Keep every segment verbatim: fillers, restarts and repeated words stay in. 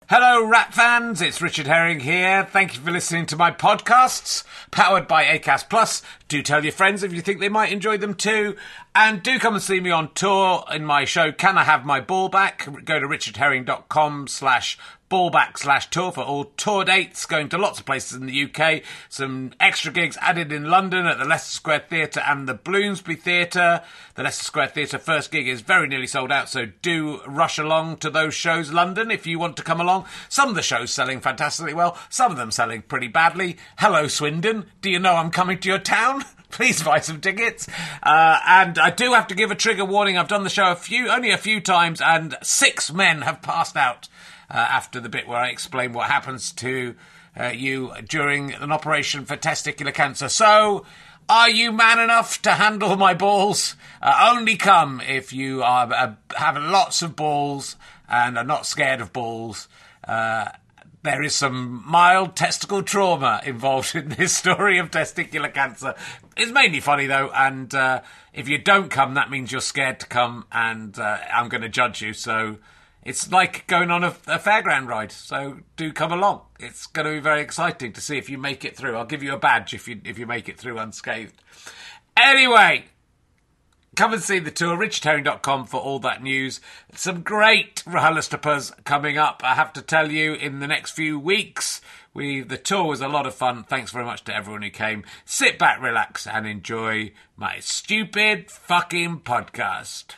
Hello, Rat fans. It's Richard Herring here. Thank you for listening to my podcasts, powered by Acast Plus. Do tell your friends if you think they might enjoy them too. And do come and see me on tour in my show, Can I Have My Ball Back? Go to richardherring.com slash ballback slash tour for all tour dates, going to lots of places in the U K. Some extra gigs added in London at the Leicester Square Theatre and the Bloomsbury Theatre. The Leicester Square Theatre first gig is very nearly sold out, so do rush along to those shows, London, if you want to come along. Some of the shows selling fantastically well, some of them selling pretty badly. Hello, Swindon. Do you know I'm coming to your town? Please buy some tickets. Uh, and I do have to give a trigger warning. I've done the show a few, only a few times, and six men have passed out uh, after the bit where I explain what happens to uh, you during an operation for testicular cancer. So, are you man enough to handle my balls? Uh, only come if you are uh, have lots of balls and are not scared of balls. Uh, There is some mild testicle trauma involved in this story of testicular cancer. It's mainly funny, though, and uh, if you don't come, that means you're scared to come, and uh, I'm going to judge you. So it's like going on a, a fairground ride, so do come along. It's going to be very exciting to see if you make it through. I'll give you a badge if you if you make it through unscathed. Anyway, come and see the tour, richard herring dot com for all that news. Some great RHLSTPs coming up, I have to tell you, in the next few weeks. We The tour was a lot of fun. Thanks very much to everyone who came. Sit back, relax, and enjoy my stupid fucking podcast.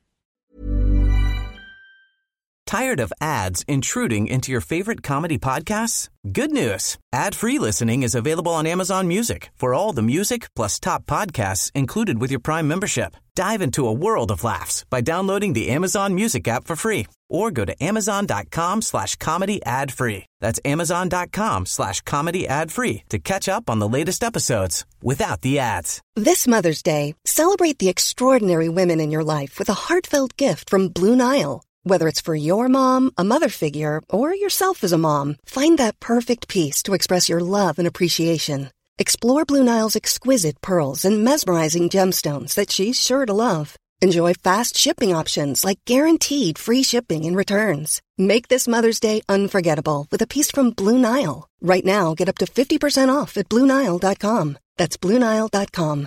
Tired of ads intruding into your favorite comedy podcasts? Good news. Ad-free listening is available on Amazon Music for all the music plus top podcasts included with your Prime membership. Dive into a world of laughs by downloading the Amazon Music app for free or go to amazon.com slash comedy ad free. That's amazon.com slash comedy ad free to catch up on the latest episodes without the ads. This Mother's Day, celebrate the extraordinary women in your life with a heartfelt gift from Blue Nile. Whether it's for your mom, a mother figure, or yourself as a mom, find that perfect piece to express your love and appreciation. Explore Blue Nile's exquisite pearls and mesmerizing gemstones that she's sure to love. Enjoy fast shipping options like guaranteed free shipping and returns. Make this Mother's Day unforgettable with a piece from Blue Nile. Right now, get up to fifty percent off at blue nile dot com. That's blue nile dot com.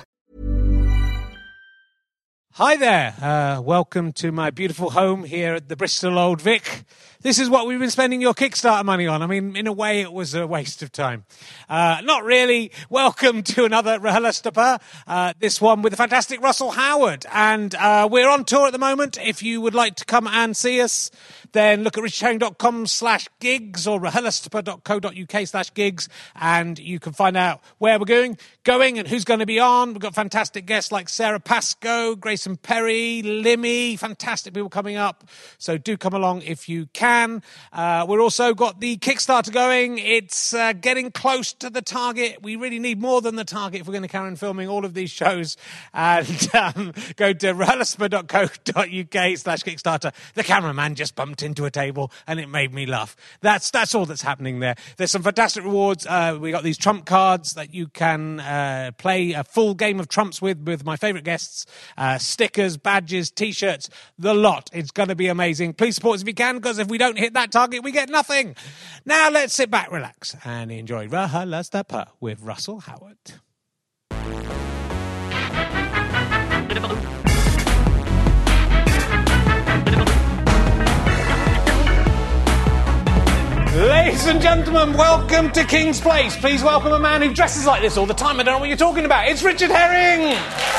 Hi there, uh, welcome to my beautiful home here at the Bristol Old Vic. This is what we've been spending your Kickstarter money on. I mean, in a way, it was a waste of time. Uh, not really. Welcome to another RHLSTP, uh, this one with the fantastic Russell Howard. And uh, we're on tour at the moment. If you would like to come and see us, then look at richardherring.com slash gigs or rhlstp.co.uk slash gigs, and you can find out where we're going, going and who's going to be on. We've got fantastic guests like Sarah Pascoe, Grayson Perry, Limmy, fantastic people coming up. So do come along if you can. Uh, we're also got the Kickstarter going. It's uh, getting close to the target. We really need more than the target if we're going to carry on filming all of these shows. And um, go to rhlstp.co.uk slash Kickstarter. The cameraman just bumped into a table and it made me laugh. That's that's all that's happening there. There's some fantastic rewards. Uh, we got these trump cards that you can uh, play a full game of trumps with with my favourite guests. Uh, stickers, badges, T-shirts, the lot. It's going to be amazing. Please support us if you can, because if we don't hit that target, we get nothing. Now let's sit back, relax, and enjoy RHLSTP with Russell Howard. Ladies and gentlemen, welcome to King's Place. Please welcome a man who dresses like this all the time. I don't know what you're talking about. It's Richard Herring.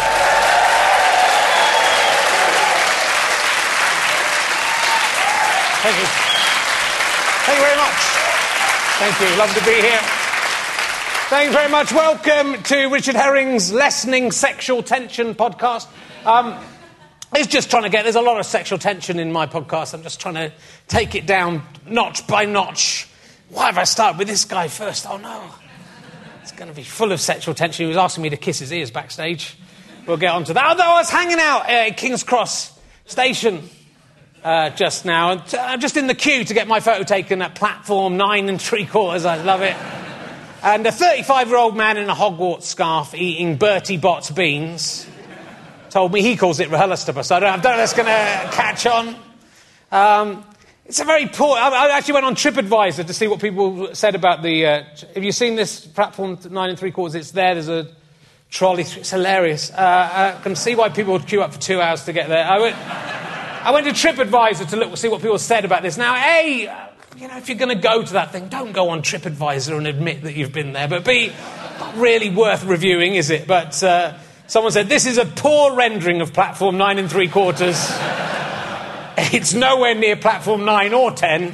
Thank you. Thank you very much. Thank you. Love to be here. Thank you very much. Welcome to Richard Herring's Lessening Sexual Tension podcast. Um, it's just trying to get... There's a lot of sexual tension in my podcast. I'm just trying to take it down notch by notch. Why have I started with this guy first? Oh, no. It's going to be full of sexual tension. He was asking me to kiss his ears backstage. We'll get on to that. Although I was hanging out at King's Cross Station uh, just now. And I'm just in the queue to get my photo taken at platform nine and three quarters. I love it. And a thirty-five-year-old man in a Hogwarts scarf eating Bertie Bott's beans told me he calls it RHLSTP, so I don't, I don't know if that's going to catch on. Um, It's a very poor... I, I actually went on TripAdvisor to see what people said about the... Uh, have you seen this platform nine and three quarters? It's there. There's a trolley. It's hilarious. Uh, I can see why people would queue up for two hours to get there. I went, I went to TripAdvisor to look see what people said about this. Now, A, you know, if you're going to go to that thing, don't go on TripAdvisor and admit that you've been there. But B, not really worth reviewing, is it? But uh, someone said, this is a poor rendering of platform nine and three quarters. It's nowhere near platform nine or ten.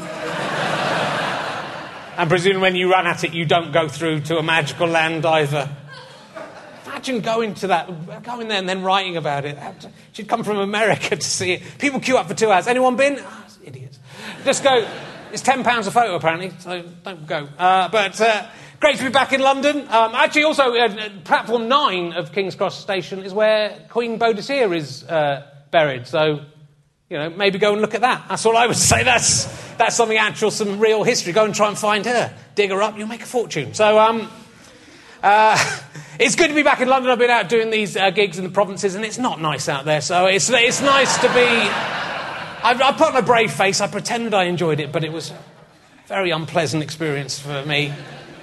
And presumably when you run at it, you don't go through to a magical land either. Imagine going to that, going there and then writing about it. She'd come from America to see it. People queue up for two hours. Anyone been? Oh, idiots. Just go. It's ten pounds a photo, apparently, so don't go. Uh, but uh, great to be back in London. Um, actually, also, uh, platform nine of King's Cross Station is where Queen Boadicea is uh, buried. So... You know, maybe go and look at that. That's all I would say. That's that's something actual, some real history. Go and try and find her. Dig her up, you'll make a fortune. So, um, uh, it's good to be back in London. I've been out doing these uh, gigs in the provinces, and it's not nice out there. So it's it's nice to be... I, I put on a brave face. I pretended I enjoyed it, but it was a very unpleasant experience for me.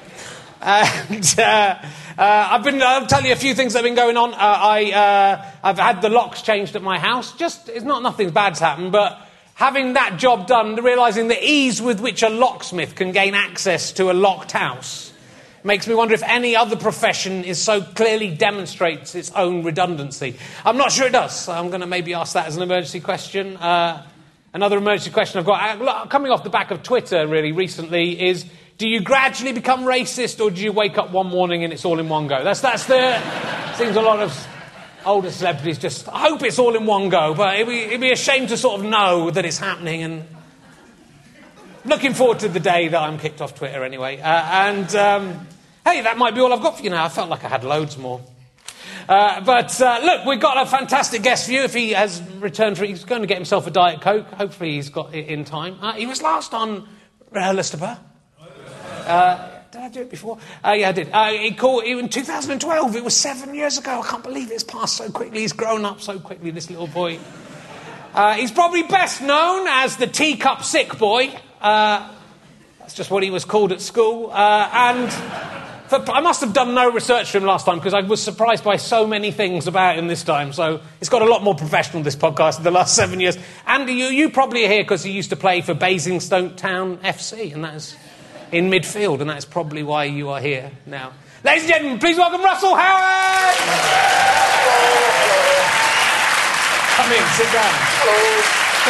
And uh, uh, I've been. I'll tell you a few things that have been going on. Uh, I uh, I've had the locks changed at my house. Just it's not nothing bad's happened, but having that job done, realising the ease with which a locksmith can gain access to a locked house makes me wonder if any other profession is so clearly demonstrates its own redundancy. I'm not sure it does. So I'm going to maybe ask that as an emergency question. Uh, another emergency question I've got uh, coming off the back of Twitter really recently is. Do you gradually become racist, or do you wake up one morning and it's all in one go? That's that's the... Seems a lot of older celebrities just... I hope it's all in one go, but it'd be, it'd be a shame to sort of know that it's happening, and... Looking forward to the day that I'm kicked off Twitter, anyway. Uh, and, um, hey, that might be all I've got for you now. I felt like I had loads more. Uh, but, uh, look, we've got a fantastic guest for you. If he has returned... For, he's going to get himself a Diet Coke. Hopefully he's got it in time. Uh, he was last on Rehearlistable. Uh, did I do it before? Uh, yeah, I did. Uh, he called it in two thousand twelve. It was seven years ago. I can't believe it's passed so quickly. He's grown up so quickly, this little boy. Uh, he's probably best known as the teacup sick boy. Uh, that's just what he was called at school. Uh, and for, I must have done no research for him last time because I was surprised by so many things about him this time. So it's got a lot more professional, this podcast, in the last seven years. Andy, you, you probably are here because he used to play for Basingstoke Town F C, and that is... in midfield, and that's probably why you are here now. Ladies and gentlemen, please welcome Russell Howard! Come in, sit down. Hello.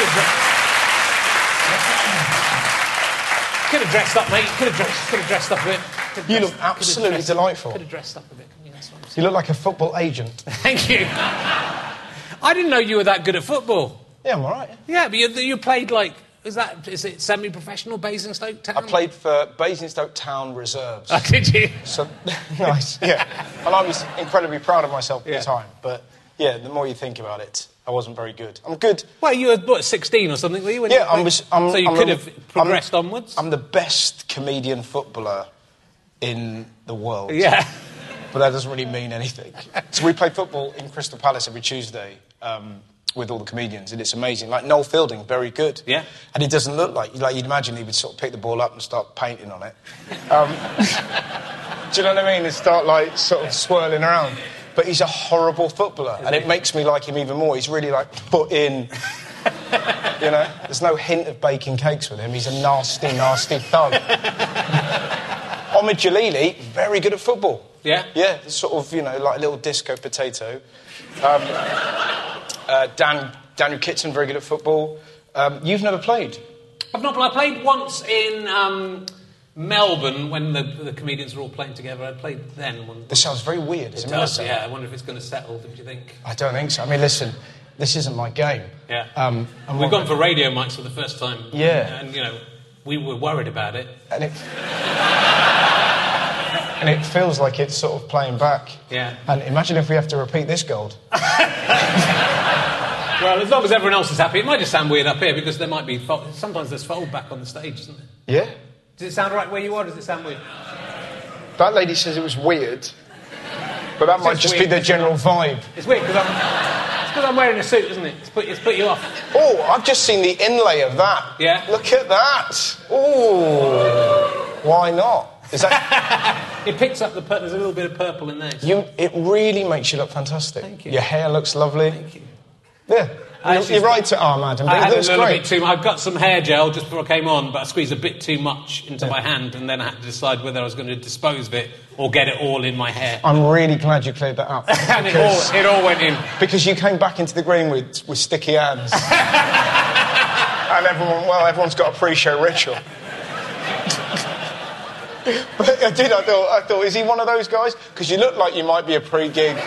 Could have dressed up, mate. Could have dressed, could have dressed up a bit. Dressed, you look absolutely dressed, delightful. Could have dressed up a bit. Yeah, that's what I'm you look like a football agent. Thank you. I didn't know you were that good at football. Yeah, I'm all right. Yeah, but you, you played like... Is that is it semi-professional Basingstoke Town? I played for Basingstoke Town Reserves. Oh, did you? So nice, yeah. And I was incredibly proud of myself at yeah. the time. But yeah, the more you think about it, I wasn't very good. I'm good. Well, you were what, sixteen or something, were you? When yeah, you I was. I'm, so you I'm could a, have progressed I'm, onwards. I'm the best comedian footballer in the world. Yeah. But that doesn't really mean anything. So we play football in Crystal Palace every Tuesday. Um, with all the comedians, and it's amazing. Like Noel Fielding, very good. Yeah. And he doesn't look like... Like, you'd imagine he would sort of pick the ball up and start painting on it. Um, do you know what I mean? And start, like, sort of swirling around. But he's a horrible footballer, and it makes me like him even more. He's really, like, put in... You know? There's no hint of baking cakes with him. He's a nasty, nasty thug. Omid Jalili, very good at football. Yeah? Yeah, sort of, you know, like a little disco potato. Um... Uh, Dan, Daniel Kitson, very good at football. Um, you've never played? I've not played. I played once in um, Melbourne when the, the comedians were all playing together. I played then. One, this sounds very weird. It does, yeah. I wonder if it's going to settle, do you think? I don't think so. I mean, listen, this isn't my game. Yeah. Um, and We've gone for radio mics for the first time. Yeah. And, you know, we were worried about it. And it... And it feels like it's sort of playing back. Yeah. And imagine if we have to repeat this gold. Well, as long as everyone else is happy. It might just sound weird up here because there might be... Fo- sometimes there's fold back on the stage, isn't there? Yeah. Does it sound right where you are? Does it sound weird? That lady says it was weird. But that might just weird, be the general vibe. It's weird because I'm... It's because I'm wearing a suit, isn't it? It's put, it's put you off. Oh, I've just seen the inlay of that. Yeah. Look at that. Oh, why not? Is that... It picks up the... Pur- there's a little bit of purple in there. you? It really makes you look fantastic. Thank you. Your hair looks lovely. Thank you. Yeah. You're, you're right to arm, Adam. I It had a looks little great. bit too much. I've got some hair gel just before I came on, but I squeezed a bit too much into Yeah. my hand, and then I had to decide whether I was going to dispose of it or get it all in my hair. I'm really glad you cleared that up. And it all, it all went in. Because you came back into the green with, with sticky hands. And everyone, well, everyone's got a pre-show ritual. But I did, I thought, I thought, is he one of those guys? Because you look like you might be a pre-gig.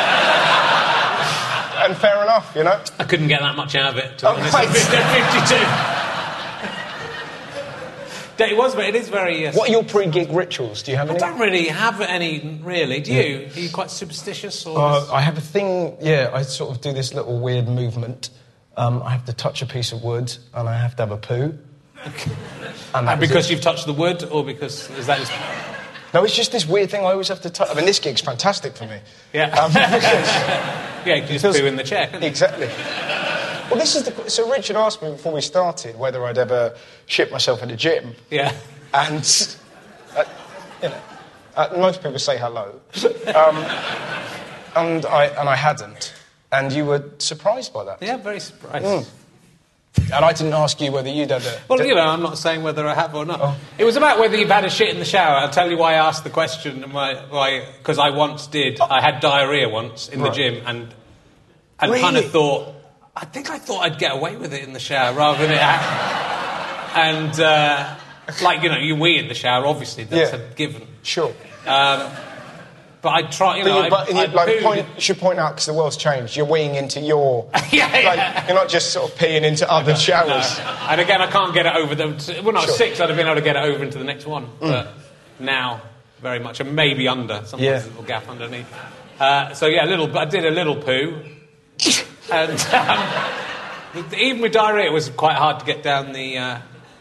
And fair enough, you know? I couldn't get that much out of it, to be Oh, honest. right. fifty-two. It was, but it is very... Uh, What are your pre-gig rituals? Do you have I any? don't really have any, really. Do you? Are you quite superstitious? Or Uh, I have a thing, yeah, I sort of do this little weird movement. Um, I have to touch a piece of wood and I have to have a poo. And And that's because it. you've touched the wood, or because... Is that just... No, it's just this weird thing I always have to touch. I mean, this gig's fantastic for me. Yeah. Um, because- Yeah, you can just feels- poo in the chair, can't you? Exactly. Well, this is the... So Richard asked me before we started whether I'd ever shit myself at a gym. Yeah. And, uh, you know, uh, most people say hello. Um, and, I, and I hadn't. And you were surprised by that. Yeah, very surprised. Mm. And I didn't ask you whether you'd had a... Well, you know, I'm not saying whether I have or not. Oh. It was about whether you've had a shit in the shower. I'll tell you why I asked the question, and why, why, because I once did. I had diarrhea once in Right. the gym, and and Really? kind of thought, I think I thought I'd get away with it in the shower rather than it happen. And, uh, like, you know, you wee in the shower, obviously, that's Yeah. a given. Sure. Um, but I try, you But, know, you, but I, you, I like, pooed- point, you should point out, because the world's changed, you're weeing into your... Yeah, yeah. Like, you're not just sort of peeing into other showers. No. And again, I can't get it over them. When I was Sure. six, I'd have been able to get it over into the next one. But now, very much, and maybe under. Sometimes Yeah. a little gap underneath. Uh, so yeah, a little. I did a little poo, and um, even with diarrhea, it was quite hard to get down the uh,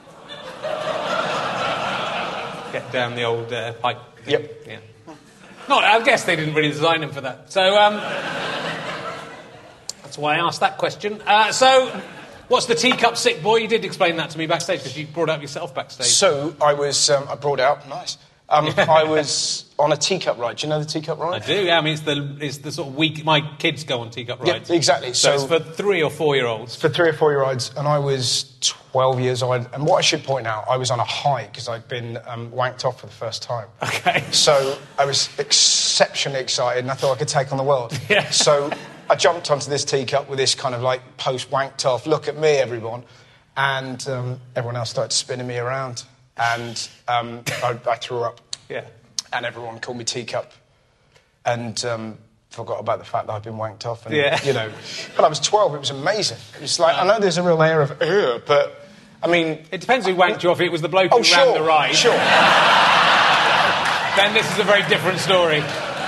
get down the old uh, pipe. Yep. Yeah. No, I guess they didn't really design him for that. So um, that's why I asked that question. Uh, so, what's the teacup sick boy? You did explain that to me backstage because you brought it up yourself backstage. So, I was... Um, I brought out... Nice. Um, I was on a teacup ride. Do you know the teacup ride? I do. Yeah, I mean, it's the it's the sort of week. My kids go on teacup Yeah, rides. exactly. So, So- it's for three or four year olds. For three or four year olds, and I was twelve years old. And what I should point out, I was on a high because I'd been um, wanked off for the first time. Okay. So I was exceptionally excited, and I thought I could take on the world. Yeah. So I jumped onto this teacup with this kind of like post wanked off, look at me, everyone, and um, everyone else started spinning me around, and um, I, I threw up, Yeah. and everyone called me teacup, and. Um, Forgot about the fact that I'd been wanked off, and Yeah. you know, but I was twelve. It was amazing. It was like I know there's a real air of ugh, but I mean, It depends who wanked you off. If it was the bloke oh who sure, ran the ride, sure. then this is a very different story.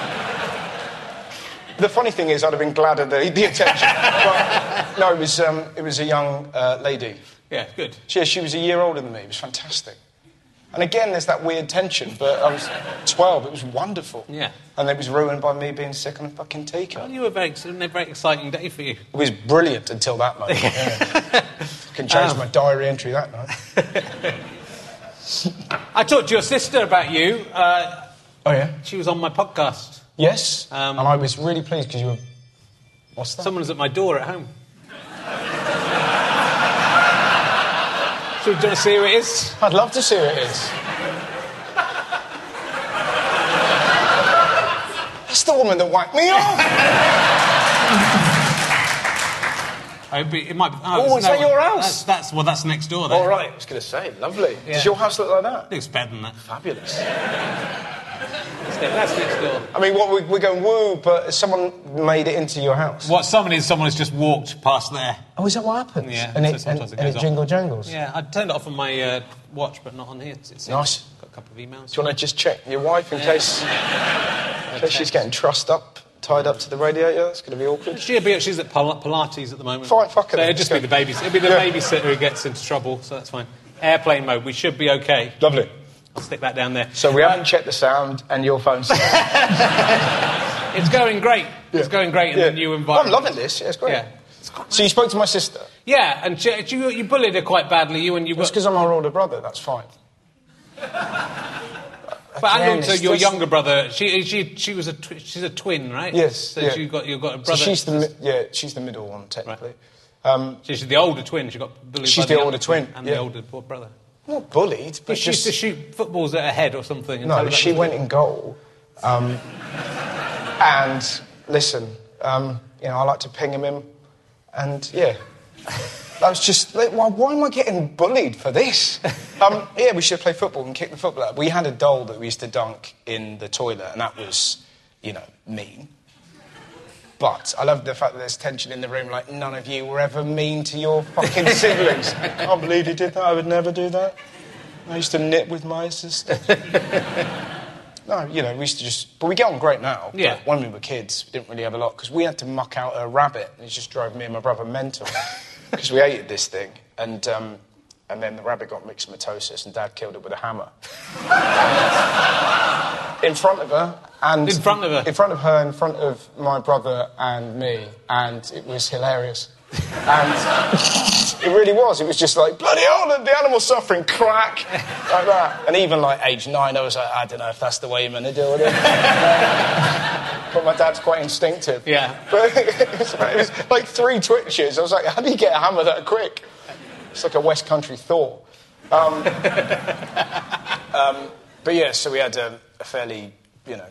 The funny thing is, I'd have been glad of the, the attention. But no, it was um, it was a young uh, lady. Yeah, good. She, she was a year older than me. It was fantastic. And again, there's that weird tension. But I was twelve. It was wonderful. Yeah. And it was ruined by me being sick on a fucking teacup. Well, you were very, it was a very exciting day for you. It was brilliant until that moment. Yeah. Can change Um. my diary entry that night. I talked to your sister about you. Uh, Oh yeah. she was on my podcast. Yes. Um, and I was really pleased because you were. What's that? Someone was at my door at home. So, do you want to see who it is? I'd love to see who it is. That's the woman that whacked me off. It'd be, it might be, Oh, is that your house? That's, that's well, that's next door. Then. All right, I was going to say, lovely. Yeah. Does your house look like that? Looks better than that. Fabulous. That's, that's next door. I mean, what we, we're going woo, but someone made it into your house. What someone is, someone has just walked past there. Oh, is that what happens? Yeah, And so it, and, sometimes it and goes it off. jingle jangles. Yeah, I turned it off on my uh, watch, but not on here. It seems. Nice. Got a couple of emails. Do you want to just check your wife in case, in case she's getting trussed up, tied up to the radiator? That's going to be awkward. She'll be, she's at Pil- Pilates at the moment. Fine, fuck So it then, it'll just let's be go. the babysitter. It'll be the Yeah. babysitter who gets into trouble, so that's fine. Airplane mode. We should be okay. Lovely. I'll stick that down there. So we haven't checked the sound, and your phone's... It's going great. It's going great in Yeah. the new Oh, environment. I'm loving this. Yeah, it's great. Yeah. So you spoke to my sister? Yeah, and she, she, you bullied her quite badly, you and you... It's because I'm her older brother, that's fine. But Again, and also it's your just- younger brother, she she she was a tw- she's a twin, right? Yes, So yeah. you got you got a So brother. she's the mi- yeah, she's the middle one technically. Um, she's the older twin. She got bullied. She's by the younger older twin, and yeah. the older poor brother. not bullied, but She used just to shoot footballs at her head or something. And tell no. her that She was- went in goal, um, and listen, um, you know, I like to ping him in, and yeah. I was just, like, why, why am I getting bullied for this? Um, yeah, we should play football and kick the football out. We had a doll that we used to dunk in the toilet, and that was, you know, mean. But I love the fact that there's tension in the room, like, none of you were ever mean to your fucking siblings. I can't believe you did that. I would never do that. I used to knit with my sister. No, you know, we used to just... But we get on great now. Yeah. But when we were kids, we didn't really have a lot, because we had to muck out a rabbit, and it just drove me and my brother mental. Because we hated this thing, and um, and then the rabbit got myxomatosis, and Dad killed it with a hammer. In front of her, and... In front of her? In front of her, in front of my brother and me, and it was hilarious. And it really was. It was just like, bloody hell, the, the animal's suffering, crack, like that. And even, like, age nine, I was like, I don't know if that's the way you're meant to deal with it. But my dad's quite instinctive. Yeah. But it was, it was like three twitches. I was like, how do you get a hammer that quick? It's like a West Country Thor. Um, um, but yeah, so we had a, a fairly, you know,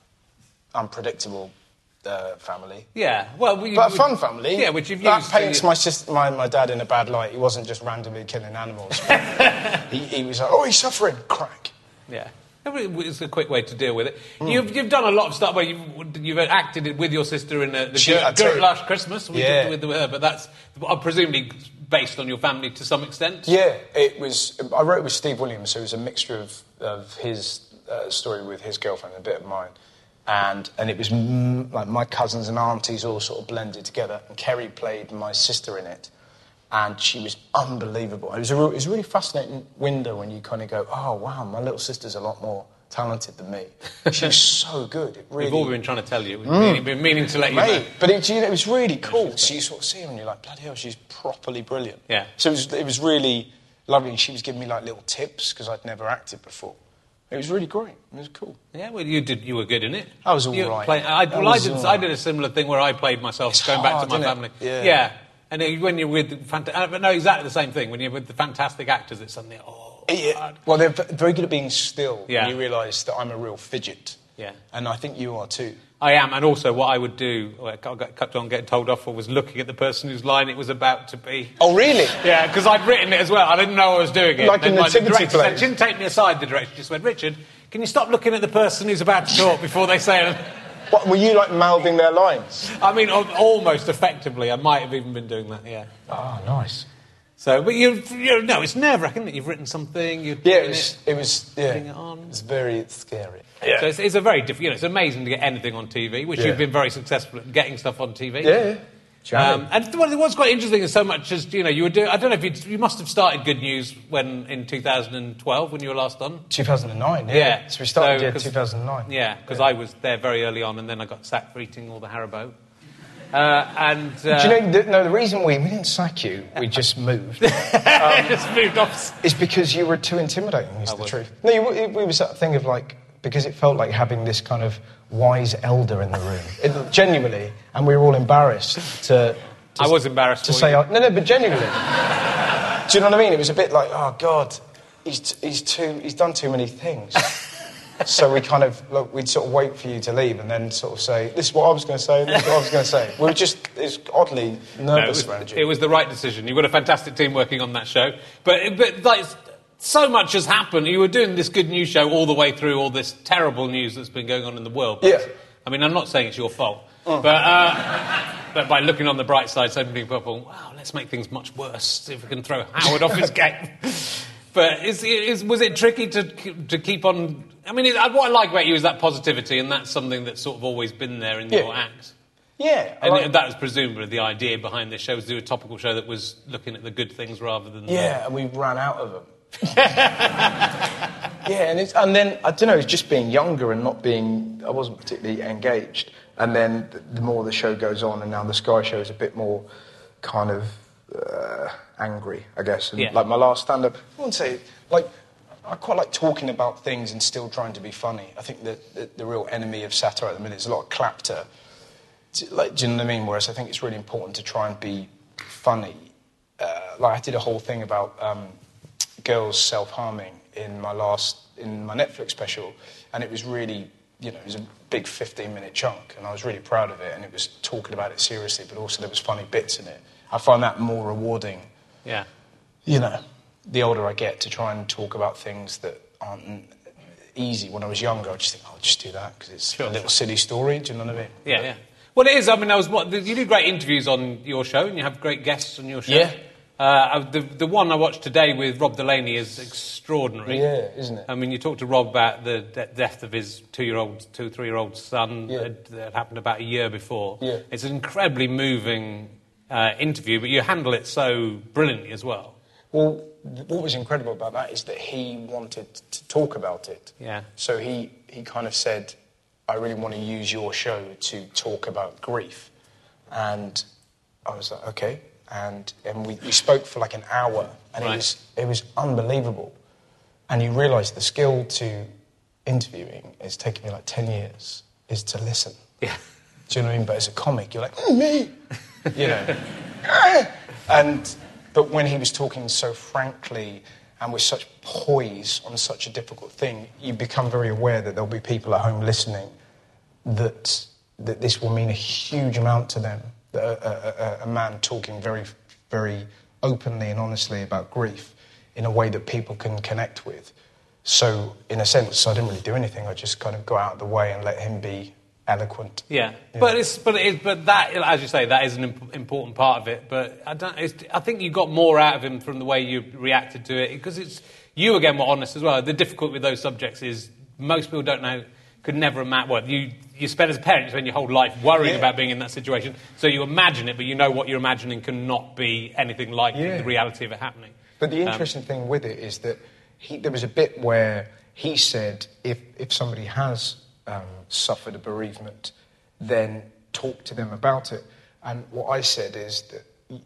unpredictable uh, family. Yeah, well... We, But a we- fun family. Yeah, which you've That used... paints to, my, sister, my, my dad in a bad light. He wasn't just randomly killing animals. he, he was like, oh, he's suffering. Crack. Yeah. It's a quick way to deal with it. Mm. You've, you've done a lot of stuff where you've, you've acted with your sister in the, the She- Gert, I tell Gert you- Last Christmas. We Yeah. did with her, but that's presumably based on your family to some extent. Yeah, it was... I wrote with Steve Williams, so it was a mixture of, of his uh, story with his girlfriend and a bit of mine. And and it was mm, like my cousins and aunties all sort of blended together. And Kerry played my sister in it. And she was unbelievable. It was a, real, it was a really fascinating window when you kind of go, oh, wow, my little sister's a lot more talented than me. She was so good. It really... We've all been trying to tell you. We've mm. been meaning to let you Mate, know. but it, you know, it was really cool. So you sort of see her and you're like, bloody hell, she's properly brilliant. Yeah. So it was, it was really lovely. And she was giving me, like, little tips because I'd never acted before. It was really great. It was cool. Yeah, well, you did. You were good in it. I was all you right. Playing, I, I well, I was did. all I right. did a similar thing where I played myself, It's going back hard, to my isn't it? family. Yeah. yeah. And it, when you're with, fanta- uh, but no, exactly the same thing. When you're with the fantastic actors, it's suddenly oh. Yeah. God. Well, they're v- very good at being still. Yeah. And you realise that I'm a real fidget. Yeah. And I think you are too. I am, and also what I would do, I got cut on getting told off for, was looking at the person whose line it was about to be. Oh, really? Yeah, because I'd written it as well. I didn't know I was doing it. Like in And the my Nativity director said- play. She didn't take me aside, the director just went, Richard, can you stop looking at the person who's about to talk before they say it? What, were you, like, mouthing their lines? I mean, al- almost effectively. I might have even been doing that, yeah. Oh, nice. So, but you, you no, it's nerve-wracking that you've written something, you're Yeah, doing it was, it. it was, yeah. putting it on. It's very scary. So it's, it's a very different, you know, it's amazing to get anything on T V, which Yeah. you've been very successful at getting stuff on T V. Yeah, yeah. Um, and what, what's quite interesting is so much as, you know, you were doing, I don't know if you'd, you must have started Good News when, in two thousand twelve, when you were last on. two thousand nine, yeah. Yeah. So we started, So, yeah, 'cause- two thousand nine. Yeah, because I was there very early on and then I got sacked for eating all the Haribo. Uh, and... Uh, Do you know, the, no, the reason we, we didn't sack you, we just moved, just moved off. is because you were too intimidating, is I the was. truth. No, you, it, it was that thing of, like, because it felt like having this kind of wise elder in the room. It, genuinely. And we were all embarrassed to... to I was embarrassed To for say... you. uh, No, no, but genuinely. Do you know what I mean? It was a bit like, oh, God, he's, he's, too, he's done too many things. So we kind of, look, we'd sort of wait for you to leave and then sort of say, this is what I was going to say, this is what I was going to say. We were just, it was oddly nervous No, it, was, around you. it was the right decision. You've got a fantastic team working on that show. But, but like, so much has happened. You were doing this Good News show all the way through all this terrible news that's been going on in the world. Yeah. I mean, I'm not saying it's your fault. Oh. But, uh, but by looking on the bright side, so many people go, wow, let's make things much worse. See if we can throw Howard off his game. But is, is, was it tricky to to keep on... I mean, it, what I like about you is that positivity, and that's something that's sort of always been there in Yeah. your act. Yeah. I And like- it- that was presumably the idea behind this show, was to do a topical show that was looking at the good things rather than... Yeah, and we ran out of them. Yeah, and, it's, and then, I don't know, it's just being younger and not being... I wasn't particularly engaged. And then the, the more the show goes on, and now the Sky show is a bit more kind of uh, angry, I guess. And yeah. like my last stand-up, I wouldn't say, like, I quite like talking about things and still trying to be funny. I think that the, the real enemy of satire at the minute is a lot of clapter. Like, do you know what I mean? Whereas I think it's really important to try and be funny. Uh, like I did a whole thing about um, girls self-harming in my last, in my Netflix special, and it was really, you know, it was a big fifteen-minute chunk, and I was really proud of it, and it was talking about it seriously, but also there was funny bits in it. I find that more rewarding. Yeah. You know, the older I get, to try and talk about things that aren't easy. When I was younger, I just think, oh, I'll just do that because it's sure. a little silly story. Do you know what I mean? Yeah, yeah. Well, it is. I mean, I was. What, you do great interviews on your show, and you have great guests on your show. Yeah. Uh, the the one I watched today with Rob Delaney is extraordinary. Yeah, isn't it? I mean, you talked to Rob about the de- death of his two-year-old, two, three-year-old son yeah. that, that happened about a year before. Yeah. It's an incredibly moving uh, interview, but you handle it so brilliantly as well. Well, what was incredible about that is that he wanted to talk about it. Yeah. So he, he kind of said, I really want to use your show to talk about grief. And I was like, okay. And, and we, we spoke for like an hour, and right. it was it was unbelievable. And you realise the skill to interviewing is taking me like ten years, is to listen. Yeah. Do you know what I mean? But as a comic, you're like, mm, me! You know. and But when he was talking so frankly and with such poise on such a difficult thing, you become very aware that there'll be people at home listening that that this will mean a huge amount to them. A, a, a, a man talking very, very openly and honestly about grief in a way that people can connect with. So, in a sense, I didn't really do anything. I just kind of go out of the way and let him be eloquent. Yeah, yeah. but it's but it, but that, as you say, that is an imp- important part of it. But I don't. It's, I think you got more out of him from the way you reacted to it, because it's you again were honest as well. The difficulty with those subjects is most people don't know. Could never imagine. Well, you you spend as a parent, you spend your whole life worrying yeah. about being in that situation. So you imagine it, but you know what you're imagining cannot be anything like yeah. the reality of it happening. But the interesting um, thing with it is that he, there was a bit where he said, if if somebody has um, suffered a bereavement, then talk to them about it. And what I said is that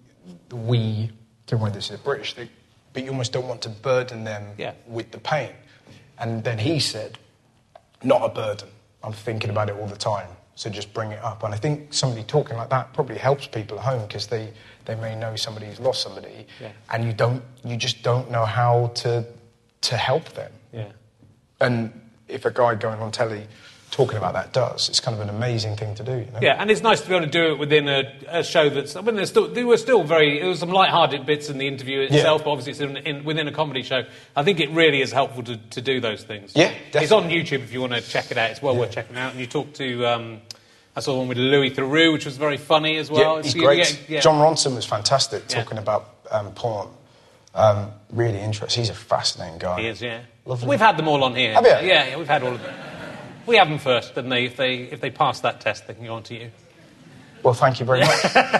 we, don't know whether this is a British thing, but you almost don't want to burden them yeah. with the pain. And then he said, not a burden. I'm thinking about it all the time, so just bring it up. And I think somebody talking like that probably helps people at home, because they, they may know somebody who's lost somebody, yeah. and you don't you just don't know how to to help them. Yeah. And if a guy going on telly talking about that does, it's kind of an amazing thing to do. You know? Yeah, and it's nice to be able to do it within a, a show that's. I mean, there's still there were still very there was some light-hearted bits in the interview itself, yeah. but obviously it's in, in, within a comedy show. I think it really is helpful to, to do those things. Yeah, definitely. It's on YouTube if you want to check it out. It's well yeah. worth checking out. And you talked to. Um, I saw one with Louis Theroux, which was very funny as well. Yeah, he's so great. Get, yeah. John Ronson was fantastic, Yeah. talking about um, porn. Um, really interesting. He's a fascinating guy. He is, yeah. Lovely. We've had them all on here. Have you? Yeah, yeah, we've had all of them. We have them first, and they, if they if they pass that test, they can go on to you. Well, thank you very much.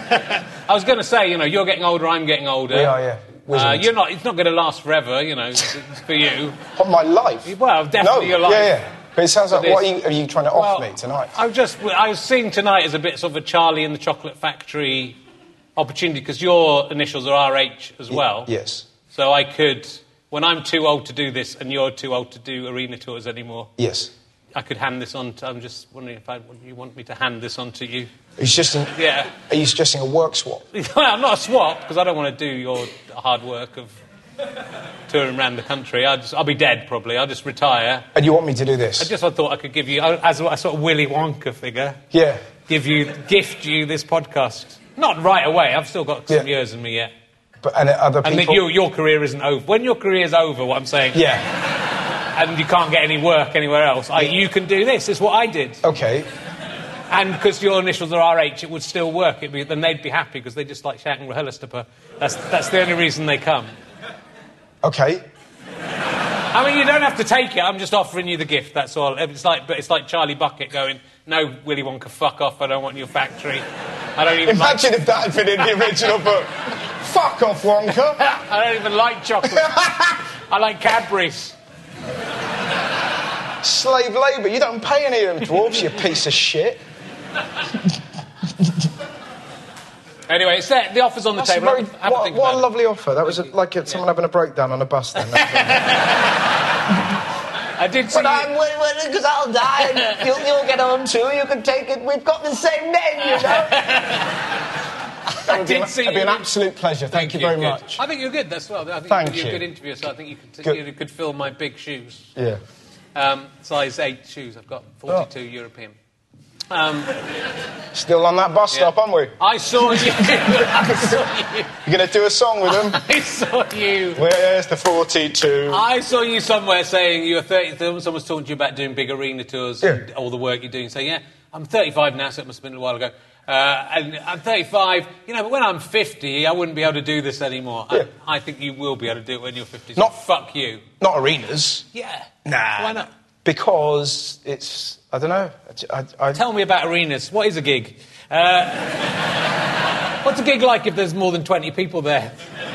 I was going to say, you know, you're getting older, I'm getting older. We are, yeah. Uh, you're not. It's not going to last forever, you know, for you. On my life? Well, definitely no, your life. yeah, yeah. But it sounds like, But what are you, are you trying to well, offer me tonight? I was just, I was seeing tonight as a bit sort of a Charlie and the Chocolate Factory opportunity, because your initials are R H as well. Yes. So I could, when I'm too old to do this and you're too old to do arena tours anymore. Yes. I could hand this on to, I'm just wondering if I, you want me to hand this on to you. Are you suggesting, yeah. Are you suggesting a work swap? Well, not a swap, because I don't want to do your hard work of touring around the country. I'll, just, I'll be dead, probably. I'll just retire. And you want me to do this? I just I thought I could give you, as a sort of Willy Wonka figure, yeah. give you, gift you this podcast. Not right away. I've still got some yeah. years in me yet. But and other people... And that your, your career isn't over. When your career's over, what I'm saying... Yeah. And you can't get any work anywhere else, I, you can do this. It's what I did. Okay. And because your initials are R H, it would still work. It'd be, then they'd be happy, because they just like shouting Rahulastapa. That's that's the only reason they come. Okay. I mean, you don't have to take it. I'm just offering you the gift. That's all. It's like, but it's like Charlie Bucket going, "No, Willy Wonka, fuck off. I don't want your factory. I don't even." Imagine like... if that had been in the original book. Fuck off, Wonka. I don't even like chocolate. I like Cadbury's. Slave labour. You don't pay any of them dwarves, you piece of shit. Anyway, it's there. The offer's on the That's table. very, Have a what think what about a it. lovely offer. That was a, like a, someone having a breakdown on a bus then. I did see But I'm waiting because I'll die and you'll, you'll get on too. You can take it. We've got the same name, you know. That would be, did an, see that'd be an you. absolute pleasure. Thank, you very good. much. I think you're good. That's well. I think Thank you're you. a good interviewer, so I think you could, Good. you could fill my big shoes. Yeah. Um, size eight shoes. I've got forty-two Oh. European. Um, Still on that bus yeah. stop, aren't we? I saw you. I saw you. You're going to do a song with them? I saw you. Where's the forty-two? I saw you somewhere saying you were thirty. Someone was talking to you about doing big arena tours Yeah. and all the work you're doing. Saying, yeah, I'm thirty-five now, so it must have been a while ago. Uh, and I'm thirty-five, you know, but when I'm fifty, I wouldn't be able to do this anymore. Yeah. I, I think you will be able to do it when you're fifty. So Not- fuck you. Not arenas. Yeah. Nah. Why not? Because it's, I don't know. I, I, Tell me about arenas. What is a gig? Uh, what's a gig like if there's more than twenty people there?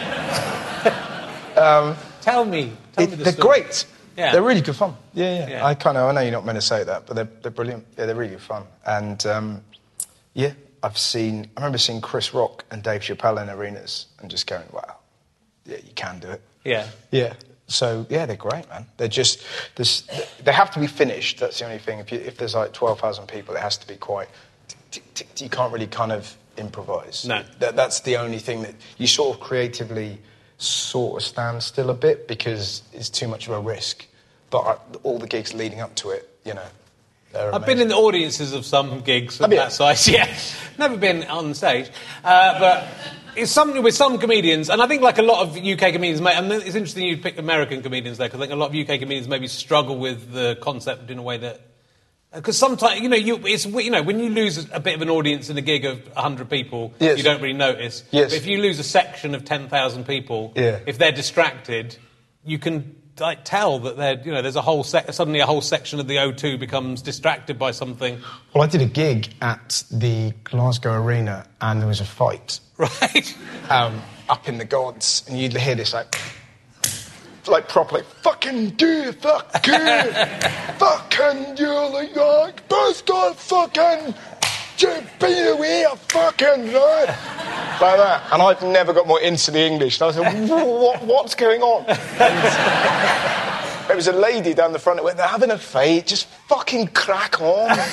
um, Tell me. Tell it, me the they're story. great. Yeah. They're really good fun. Yeah, yeah. Yeah. I kind of, I know you're not meant to say that, but they're, they're brilliant. Yeah, they're really good fun. And, um, yeah, I've seen, I remember seeing Chris Rock and Dave Chappelle in arenas and just going, wow, yeah, you can do it. Yeah. Yeah. So, yeah, they're great, man. They're just, there's, they have to be finished. That's the only thing. If, you, if there's like twelve thousand people, it has to be quite, tick, tick, tick, you can't really kind of improvise. No. That, that's the only thing that you sort of creatively sort of stand still a bit because it's too much of a risk. But I, all the gigs leading up to it, you know, they're I've been in the audiences of some gigs of Have you? that size, yeah. Never been on stage. Uh, but it's something with some comedians, and I think like a lot of U K comedians, may, and it's interesting you pick American comedians there, because I think a lot of U K comedians maybe struggle with the concept in a way that... Because sometimes, you know, you, it's, you know, when you lose a bit of an audience in a gig of one hundred people, Yes. you don't really notice. Yes. But if you lose a section of ten thousand people, Yeah. if they're distracted, you can... like tell that they're, you know, there's a whole sec- suddenly a whole section of the O two becomes distracted by something. Well, I did a gig at the Glasgow Arena and there was a fight. Right. Um, up in the gods, and you'd hear this like, like properly, fucking do, fucking, fucking, you're like, like, bastard, fucking, just be away, fucking, right? Like that. And I've never got more into the English. And I was like, what, what's going on? And there was a lady down the front that went, they're having a fight, just fucking crack on. And,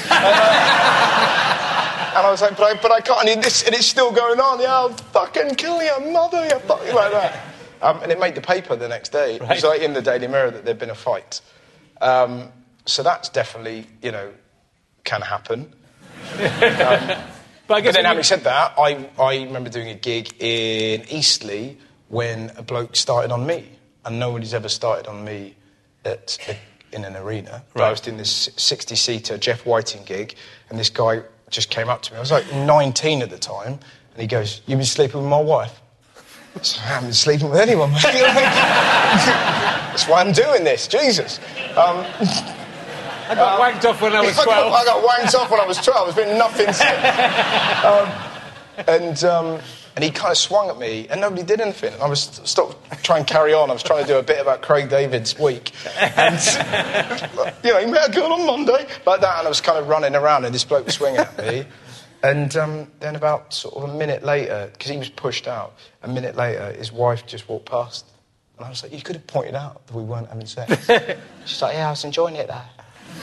uh, and I was like, but I, but I can't, and, this, and it's still going on. Yeah, I'll fucking kill your mother, you fucking, like that. Um, and it made the paper the next day. It was Right. like in the Daily Mirror that there'd been a fight. Um, so that's definitely, you know, can happen. Um, But I guess but then, when having you- said that, I, I remember doing a gig in Eastleigh when a bloke started on me, and nobody's ever started on me at a, in an arena. But I Right. was doing this sixty-seater Jeff Whiting gig, and this guy just came up to me. I was like nineteen at the time, and he goes, "You've been sleeping with my wife?" I said, "I haven't been sleeping with anyone, mate." That's why I'm doing this, Jesus. Um, I got wanked off when I was I got, twelve. I got wanked off when I was twelve. I was doing nothing. um, and um, and he kind of swung at me, and nobody did anything. I was stopped trying to carry on. I was trying to do a bit about Craig David's week, and you know, he met a girl on Monday like that, and I was kind of running around, and this bloke was swinging at me. And um, then about sort of a minute later, because he was pushed out, a minute later, his wife just walked past, and I was like, "You could have pointed out that we weren't having sex." She's like, "Yeah, I was enjoying it there."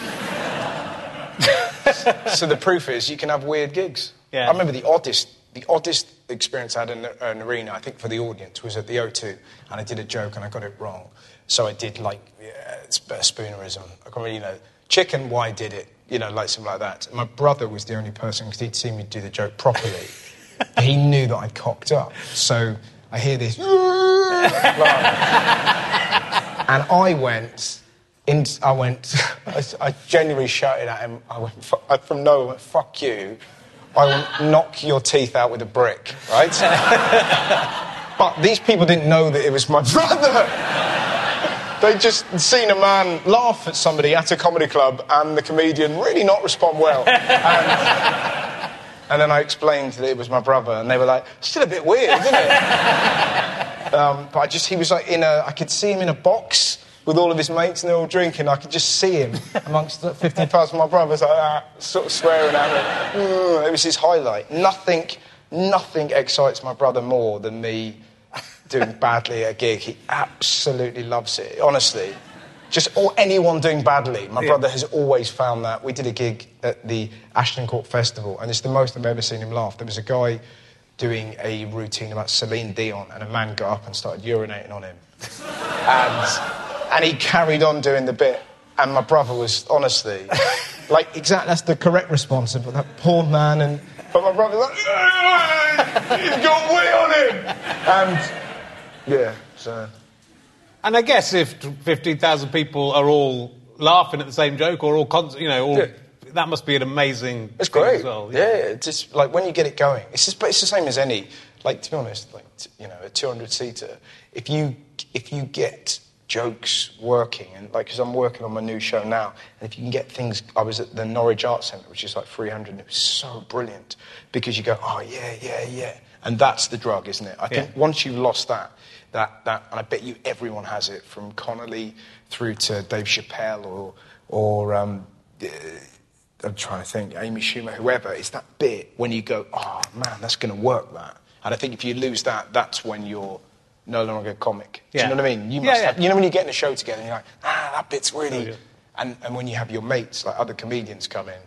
So the proof is you can have weird gigs. Yeah. I remember the oddest, the oddest experience I had in an arena, I think for the audience, was at the O two, and I did a joke and I got it wrong. So I did like yeah, it's a bit of spoonerism. I can't really, you know, chicken, why did it? You know, like something like that. And my brother was the only person, because he'd seen me do the joke properly. He knew that I'd cocked up. So I hear this, and I went. In, I went, I, I genuinely shouted at him, I went, fu- I, from nowhere, I went, "Fuck you, I will knock your teeth out with a brick," right? But these people didn't know that it was my brother. They'd just seen a man laugh at somebody at a comedy club and the comedian really not respond well. And, and then I explained that it was my brother, and they were like, "Still a bit weird, isn't it?" Um, but I just, he was like in a, I could see him in a box with all of his mates and they're all drinking. I could just see him amongst the fifteen thousand of my brothers like that, sort of swearing at me. Mm, it was his highlight. Nothing, nothing excites my brother more than me doing badly at a gig. He absolutely loves it, honestly. Just or anyone doing badly. My yeah. brother has always found that. We did a gig at the Ashton Court Festival, and it's the most I've ever seen him laugh. There was a guy doing a routine about Celine Dion, and a man got up and started urinating on him. and, and he carried on doing the bit, and my brother was, honestly, like, exactly, that's the correct response, but that poor man, and but my brother was like, he's got weight on him! And, yeah, so... And I guess if fifteen thousand people are all laughing at the same joke, or all, con- you know, all, yeah. that must be an amazing It's great. As well. Yeah, yeah, it's just, like, when you get it going, it's just, but it's the same as any, like, to be honest, like, you know, a two hundred seater, if you, if you get jokes working, and, like, because I'm working on my new show now, and if you can get things, I was at the Norwich Arts Centre, which is like three hundred, and it was so brilliant, because you go, oh, yeah, yeah, yeah, and that's the drug, isn't it? I think yeah. once you've lost that, That, that, and I bet you everyone has it, from Connolly through to Dave Chappelle or, or um, uh, I'm trying to think, Amy Schumer, whoever. It's that bit when you go, oh, man, that's going to work, that. And I think if you lose that, that's when you're no longer a comic. Do yeah. you know what I mean? You yeah, must yeah. have, you know when you get in a show together and you're like, ah, that bit's really... Oh, yeah. and, and when you have your mates, like other comedians come in,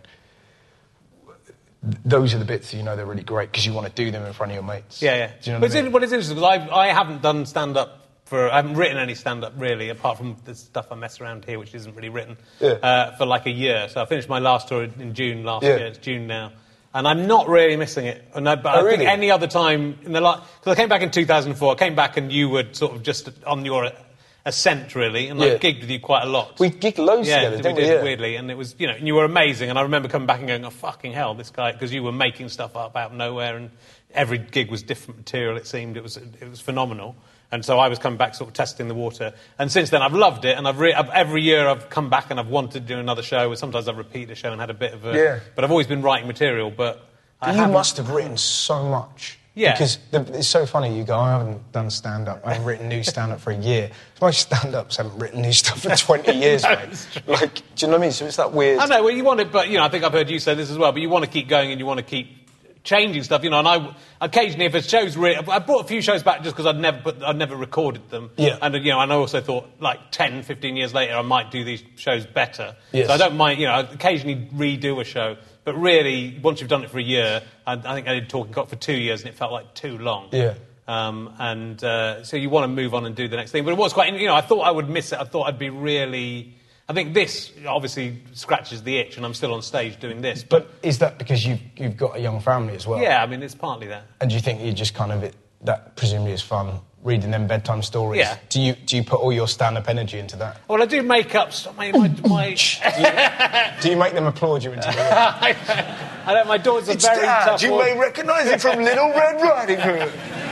those are the bits that you know they're really great because you want to do them in front of your mates. Yeah, yeah. Do you know but what I mean? What is interesting, because I, I haven't done stand-up for... I haven't written any stand-up, really, apart from the stuff I mess around here, which isn't really written, yeah. uh, for like a year. So I finished my last tour in June last yeah. year. It's June now. And I'm not really missing it. And I, but oh, I really? think any other time in the last... Because I came back in two thousand four. I came back and you were sort of just on your ascent, really, and yeah. I gigged with you quite a lot. We gigged loads yeah, together, didn't we? we? Did, yeah. weirdly, and it was, you know, and you were amazing, and I remember coming back and going, oh, fucking hell, this guy, because you were making stuff up out of nowhere, and every gig was different material, it seemed. It was it was phenomenal. And so I was coming back sort of testing the water. And since then, I've loved it, and I've, re- I've every year I've come back and I've wanted to do another show, and sometimes I've repeated a show and had a bit of a... Yeah. But I've always been writing material, but... I you haven't... must have written so much. Yeah. Because the, it's so funny, you go, I haven't done stand-up, I haven't written new stand-up for a year. Most stand-ups haven't written new stuff for twenty years, no, mate. Like, do you know what I mean? So it's that weird... I know, well, you want it, but, you know, I think I've heard you say this as well, but you want to keep going and you want to keep changing stuff, you know, and I, occasionally, if a show's really... I brought a few shows back just because I'd never put, I'd never recorded them. Yeah. And, you know, and I also thought, like, ten, fifteen years later, I might do these shows better. Yes. So I don't mind, you know, I occasionally redo a show, but really, once you've done it for a year, I, I think I did Talking Cock for two years and it felt like too long. Yeah. Um, and uh, so you want to move on and do the next thing. But it was quite, you know, I thought I would miss it. I thought I'd be really... I think this obviously scratches the itch, and I'm still on stage doing this. But, but is that because you've, you've got a young family as well? Yeah, I mean, it's partly that. And do you think you just kind of... It, that presumably is fun, reading them bedtime stories? Yeah. Do you, do you put all your stand-up energy into that? Well, I do make up... My, my, my... do, you, do you make them applaud you into the room? I know, my daughter's a It's very Dad, tough... you audience. may recognise it from Little Red Riding Hood.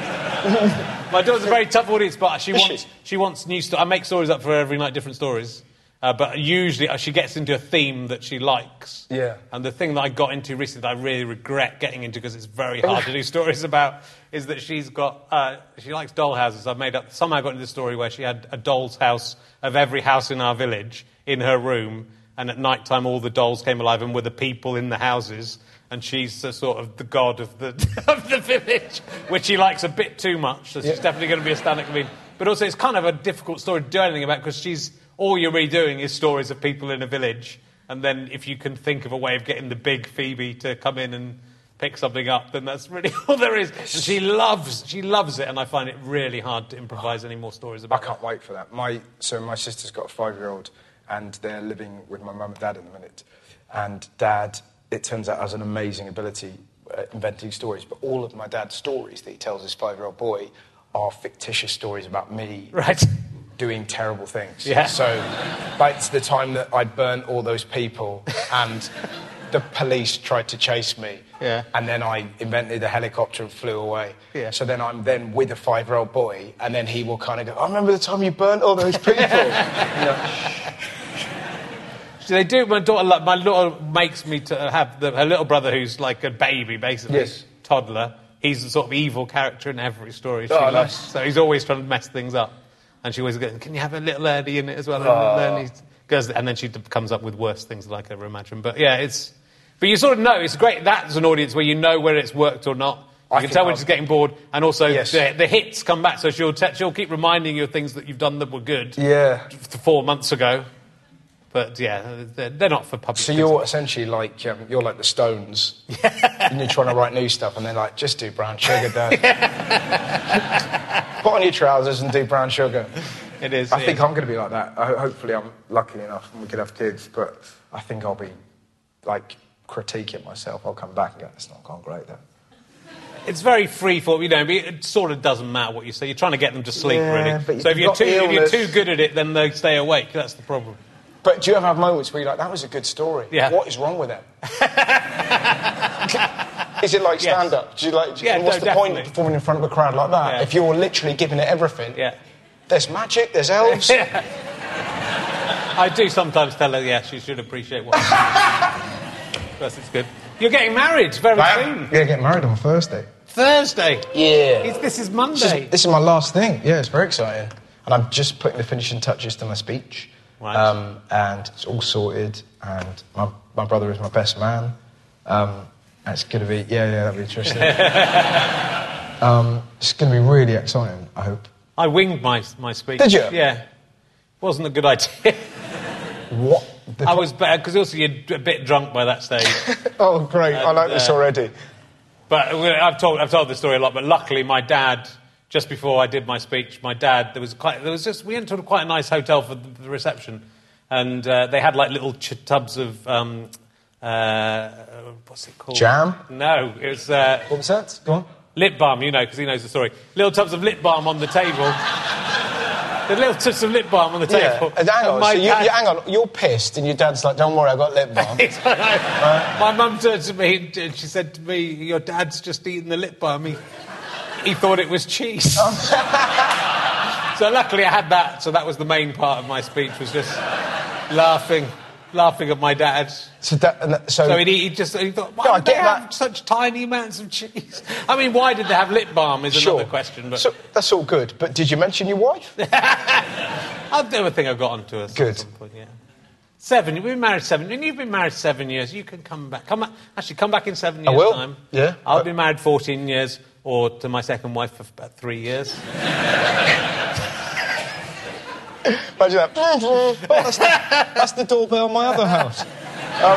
My daughter's a very tough audience, but she wants, she wants new... Sto- I make stories up for her every night, different stories. Uh, but usually uh, she gets into a theme that she likes. Yeah. And the thing that I got into recently that I really regret getting into because it's very hard to do stories about is that she's got... Uh, she likes doll houses. I've made up... Somehow got into the story where she had a doll's house of every house in our village in her room, and at night time all the dolls came alive and were the people in the houses, and she's the, sort of the god of the, of the village, which she likes a bit too much, so she's Yeah. definitely going to be a stand-up comedian. But also it's kind of a difficult story to do anything about because she's... All you're really doing is stories of people in a village, and then if you can think of a way of getting the big Phoebe to come in and pick something up, then that's really all there is. And she loves, she loves it, and I find it really hard to improvise any more stories I about can't wait for that. My So my sister's got a five-year-old, and they're living with my mum and dad in a minute. And Dad, it turns out, has an amazing ability at inventing stories, but all of my dad's stories that he tells his five-year-old boy are fictitious stories about me. Right. Doing terrible things. Yeah. So, like, it's the time that I burnt all those people and the police tried to chase me. Yeah. And then I invented a helicopter and flew away. Yeah. So then I'm then with a five-year-old boy, and then he will kind of go, I remember the time you burnt all those people. You know? So they do. My daughter, like, my daughter makes me to have the, her little brother, who's like a baby, basically, Yes. toddler. He's the sort of evil character in every story she Oh, loves. nice. So he's always trying to mess things up. And she always goes, can you have a little Ernie in it as well? And, Oh. then he goes, and then she d- comes up with worse things than I can ever imagine. But yeah, it's... But you sort of know, it's great, that's an audience where you know whether it's worked or not. You I can think tell when I'll- she's getting bored, and also Yes. the, the hits come back, so she'll, te- she'll keep reminding you of things that you've done that were good Yeah. four months ago. But yeah, they're, they're not for public. So you're essentially like um, you're like the Stones, and you're trying to write new stuff, and they're like, just do Brown Sugar, Dad. Put on your trousers and do Brown Sugar. It is. I it think is. I'm going to be like that. I, hopefully, I'm lucky enough, and we could have kids. But I think I'll be like critiquing myself. I'll come back and go, "It's not gone great, though." It's very free form, you know. But it sort of doesn't matter what you say. You're trying to get them to sleep, Yeah, really. but So if you've you're got too if you're illness. too good at it, then they stay awake. That's the problem. But do you ever have moments where you're like, "That was a good story. Yeah. What is wrong with it?" Is it like Yes. stand-up? Do you like? Do you, Yeah, what's no, the point definitely. of performing in front of a crowd like that Yeah. if you're literally giving it everything? Yeah. There's magic. There's elves. I do sometimes tell her, yeah, she should appreciate what. Plus, it's good. You're getting married very soon. Yeah, get married on Thursday. Thursday. Yeah. It's, this is This is, Monday. this is my last thing. Yeah, it's very exciting. And I'm just putting the finishing touches to my speech. Right. Um, and it's all sorted. And my, my brother is my best man. Um, and it's going to be, yeah, yeah, that'll be interesting. um, it's going to be really exciting, I hope. I winged my my speech. Did you? Yeah. Wasn't a good idea. What? The I was bad because also you're a bit drunk by that stage. Oh, great. I like this uh, already. But I've told I've told this story a lot. But luckily, my dad, just before I did my speech, my dad there was quite there was just we went to quite a nice hotel for the, the reception, and uh, they had like little ch- tubs of um, uh, what's it called? Jam? No, it was uh, What was that? Go on. lip balm. You know, because he knows the story. Little tubs of lip balm on the table. The little tubs of lip balm on the Yeah. table. And hang on, And my so you, dad- you, hang on, you're pissed and your dad's like, don't worry, I've got lip balm. My mum turned to me and she said to me, your dad's just eaten the lip balm. He, he thought it was cheese. Oh. So luckily I had that. So that was the main part of my speech, was just laughing, laughing at my dad. So, that, and that, so, So he, he just he thought, why Yeah, I did they get have that. such tiny amounts of cheese? I mean, why did they have lip balm is sure. another question. But So, that's all good. But did you mention your wife? I never think I've got onto us Good. at some point, yeah. Seven, we've been married seven, and you've been married seven years. You can come back. Come back, actually, come back in seven I years' will, time. yeah. I'll I- be married fourteen years, or to my second wife for about three years. Imagine that. Oh, that's, the, that's the doorbell in my other house. Um,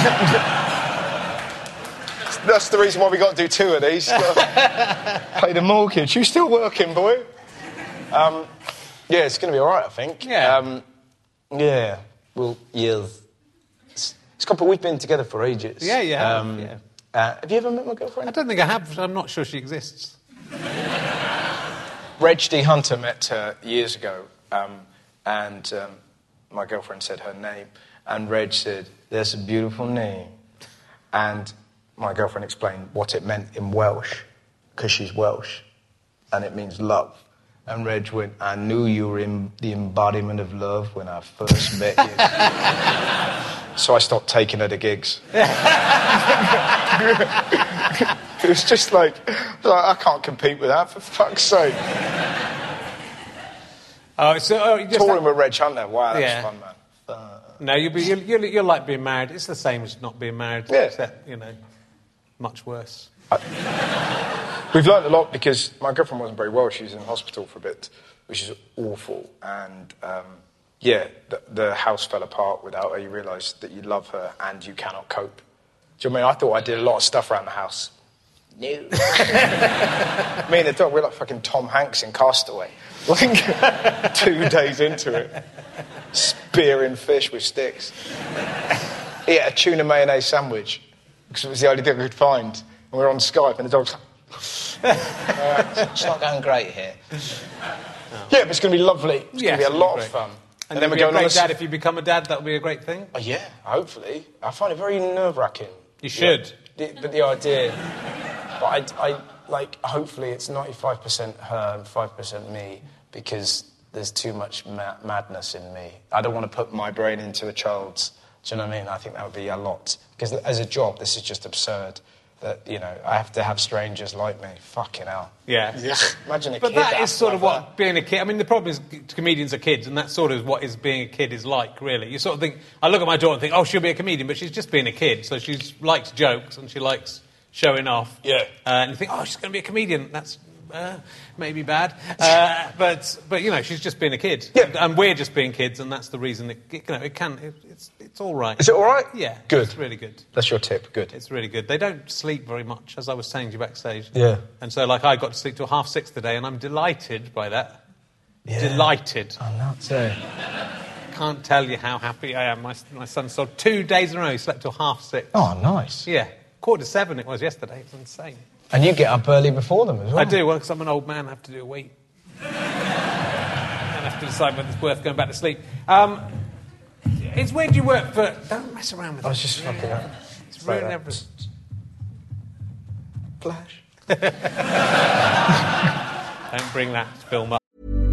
that's the reason why we got to do two of these. Pay the mortgage. You still working, boy? Um, yeah, it's going to be all right, I think. Yeah. Um, yeah. Well, yes. It's, it's got, but we've been together for ages. Yeah, you have, Um, yeah. Uh, have you ever met my I girlfriend? don't think I have. I'm not sure she exists. Reg D. Hunter met her years ago, um, and um, my girlfriend said her name, and Reg said, "That's a beautiful name." And my girlfriend explained what it meant in Welsh, because she's Welsh, and it means love. And Reg went, "I knew you were in the embodiment of love when I first met you." So I stopped taking her to gigs. It was just like, like, I can't compete with that, for fuck's sake. Oh, so oh, you just Touring with Reg Hunter, wow, that Yeah. was fun, man. Uh, no, you'll be you'll, you'll, you'll like being married. It's the same as not being married, Yeah. except you know, much worse. We've learned a lot because my girlfriend wasn't very well. She was in hospital for a bit, which is awful. And, um, yeah, the, the house fell apart without her. You realise that you love her and you cannot cope. Do you know what I mean? I thought I did a lot of stuff around the house. No. Me and the dog, we're like fucking Tom Hanks in Castaway. Like, two days into it. Spearing fish with sticks. He ate a tuna mayonnaise sandwich because it was the only thing we could find. And we were on Skype and the dog's like, uh, it's not going great here. Yeah, but it's going to be lovely. It's Yeah, going to be a it's lot gonna be of great. fun. And, then you'll we're be a going on great a... dad if you become a dad. That would be a great thing. Oh, yeah, hopefully. I find it very nerve-wracking. You should. The, but the idea... But I, I, like, hopefully it's ninety-five percent her and five percent me because there's too much ma- madness in me. I don't want to put my brain into a child's. Do you know what I mean? I think that would be a lot. Because as a job, this is just absurd. that, you know, I have to have strangers like me. Fucking hell. Yeah. yeah. Imagine a but kid. But that is sort like of what that. being a kid... I mean, the problem is comedians are kids, and that's sort of what is being a kid is like, really. You sort of think... I look at my daughter and think, oh, she'll be a comedian, but she's just being a kid, so she likes jokes and she likes showing off. Yeah. Uh, and you think, oh, she's going to be a comedian. That's... Uh, maybe bad, uh, but but you know she's just being a kid, yeah. and we're just being kids, and that's the reason it, you know it can it, it's it's all right. Is it all right? Yeah, good. It's really good. That's your tip. Good. It's really good. They don't sleep very much, as I was saying to you backstage. Yeah. And so, like, I got to sleep till half six today, and I'm delighted by that. Yeah. Delighted. I'm not saying. Can't tell you how happy I am. My my son saw two days in a row. He slept till half six. Oh, nice. Yeah, quarter to seven it was yesterday. It's insane. And you get up early before them as well. I do, well, because I'm an old man, I have to do a wee. And I have to decide whether it's worth going back to sleep. Um, it's where do you work for... Don't mess around with it. I was just fucking up. It's ruining everything. Flash. Don't bring that film up.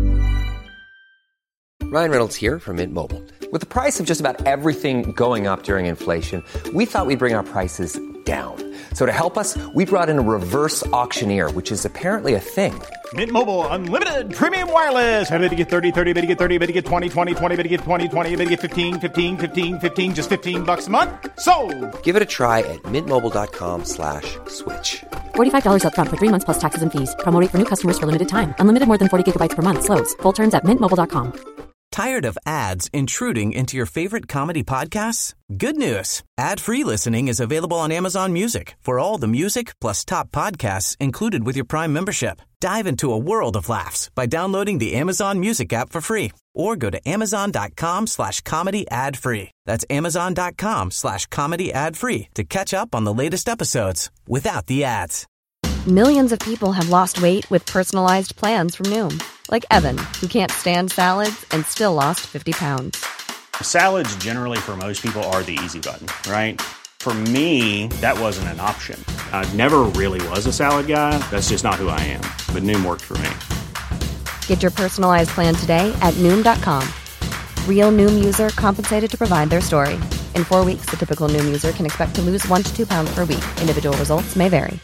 Ryan Reynolds here from Mint Mobile. With the price of just about everything going up during inflation, we thought we'd bring our prices down. So to help us, we brought in a reverse auctioneer, which is apparently a thing. Mint Mobile Unlimited Premium Wireless. How to get thirty, thirty, how to get thirty, how to get twenty, twenty, twenty, how to get twenty, twenty, how to get fifteen, fifteen, fifteen, fifteen, just fifteen bucks a month? Sold! Give it a try at mintmobile.com slash switch. forty-five dollars up front for three months plus taxes and fees. Promo rate for new customers for limited time. Unlimited more than forty gigabytes per month. Slows full terms at mint mobile dot com. Tired of ads intruding into your favorite comedy podcasts? Good news. Ad-free listening is available on Amazon Music for all the music plus top podcasts included with your Prime membership. Dive into a world of laughs by downloading the Amazon Music app for free or go to amazon.com slash comedy ad free. That's amazon.com slash comedy ad free to catch up on the latest episodes without the ads. Millions of people have lost weight with personalized plans from Noom. Like Evan, who can't stand salads and still lost fifty pounds. Salads generally for most people are the easy button, right? For me, that wasn't an option. I never really was a salad guy. That's just not who I am. But Noom worked for me. Get your personalized plan today at Noom dot com. Real Noom user compensated to provide their story. In four weeks, the typical Noom user can expect to lose one to two pounds per week. Individual results may vary.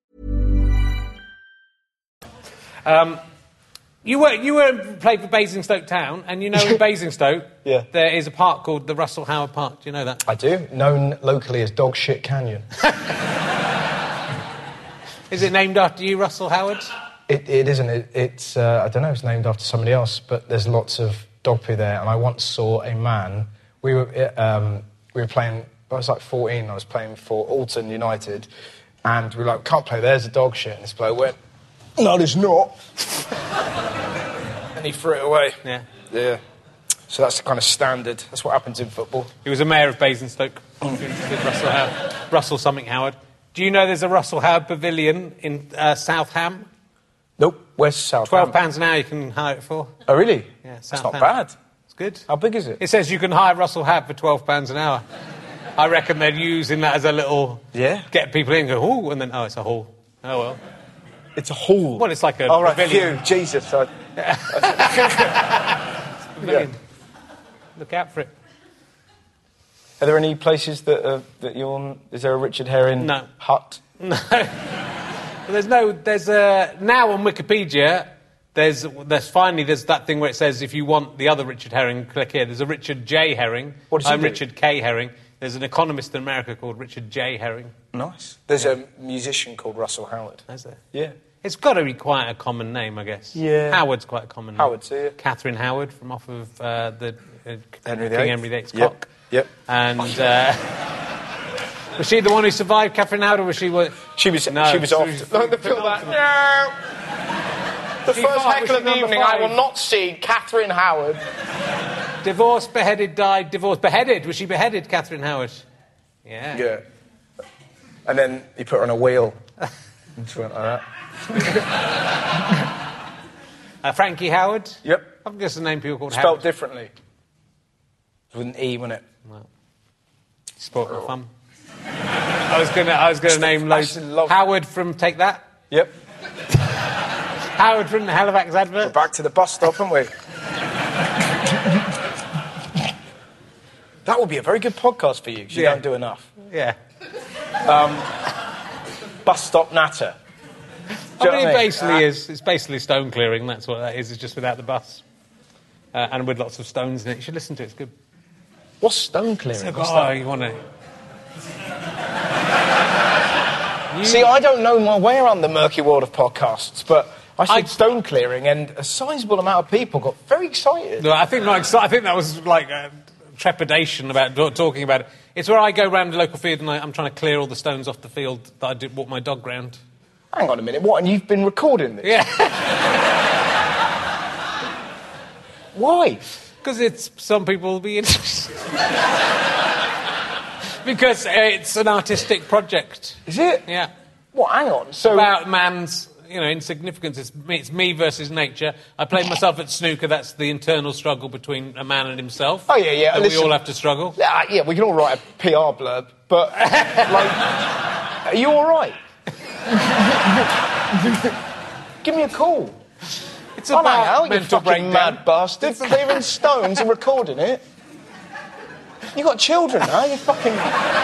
Um, you were you were played for Basingstoke Town, and you know in Basingstoke Yeah. there is a park called the Russell Howard Park. Do you know that? I do. Known locally as Dog Shit Canyon. Is it named after you, Russell Howard? It, it isn't. It, it's, uh, I don't know, it's named after somebody else, but there's lots of dog poo there. And I once saw a man, we were um, we were playing, I was like fourteen, I was playing for Alton United, and we were like, can't play, there's a dog shit. And this bloke went, no, there's not. And he threw it away. Yeah. Yeah. So that's the kind of standard. That's what happens in football. He was a mayor of Basingstoke. Russell Howard. Russell something Howard. Do you know there's a Russell Howard Pavilion in uh, Southam? Nope. Where's South? Twelve pounds an hour you can hire it for. Oh, really? Yeah, That's not Southampton. bad. It's good. How big is it? It says you can hire Russell Howard for twelve pounds an hour. I reckon they're using that as a little... Yeah. Get people in and go, ooh, and then, oh, it's a hall. Oh, well. It's a hall. Well, it's like a oh, right, pavilion. phew, Jesus. I... Pavilion. Yeah. Look out for it. Are there any places that uh, that you're on? Is there a Richard Herring No. hut? No. There's no... There's a... Now on Wikipedia... There's, there's finally, there's that thing where it says if you want the other Richard Herring, click here. There's a Richard J. Herring. What does he I'm do? Richard K. Herring. There's an economist in America called Richard J. Herring. Nice. There's a musician called Russell Howard. Is there? Yeah. It's got to be quite a common name, I guess. Yeah. Howard's quite a common name. Howard, see it. Catherine Howard from off of uh, the uh, Henry King the Eighth. Henry the Eighth's Yep. cock. Yep. And uh, was she the one who survived, Catherine Howard, or was she what? She was. No, she was she off. was- Like the film that. No. The She first can't, heckle was of the she number evening. I five? will not see Catherine Howard. Divorced, beheaded, died, divorced, beheaded. Was she beheaded, Catherine Howard? Yeah. Yeah. And then he put her on a wheel. And she went like that. Uh, Frankie Howard. Yep. I've guessed the name people called Spelt Howard. differently. With an E, wasn't it? Sport for fun. I was gonna, I was gonna name loads. actually love- Howard from Take That. Yep. Howard from the Halifax advert. We're back to the bus stop, aren't we? That would be a very good podcast for you, because you Yeah. don't do enough. Yeah. bus stop natter. I mean, it basically uh, is. It's basically stone clearing. That's what that is. It's just without the bus. Uh, and with lots of stones in it. You should listen to it. It's good. What's stone clearing? So, What's oh, that? you want to... You... See, I don't know my way around the murky world of podcasts, but I said I... stone clearing, and a sizable amount of people got very excited. No, I think not exci- I think that was like uh, trepidation about do- talking about it. It's where I go round the local field and I, I'm trying to clear all the stones off the field that I did walk my dog round. Hang on a minute, what? And you've been recording this? Yeah. Why? Because it's some people will be interested. Because uh, it's an artistic project. Is it? Yeah. What? Hang on. So about man's, you know, insignificance. It's me, it's me versus nature. I played myself at snooker. That's the internal struggle between a man and himself. Oh yeah, yeah. That Listen, we all have to struggle. Yeah, yeah. We can all write a P R blurb, but like, are you all right? Give me a call. It's I'm about out, you mental fucking breakdown. mad bastard. Clearing stones and recording it. You got children, huh? You fucking...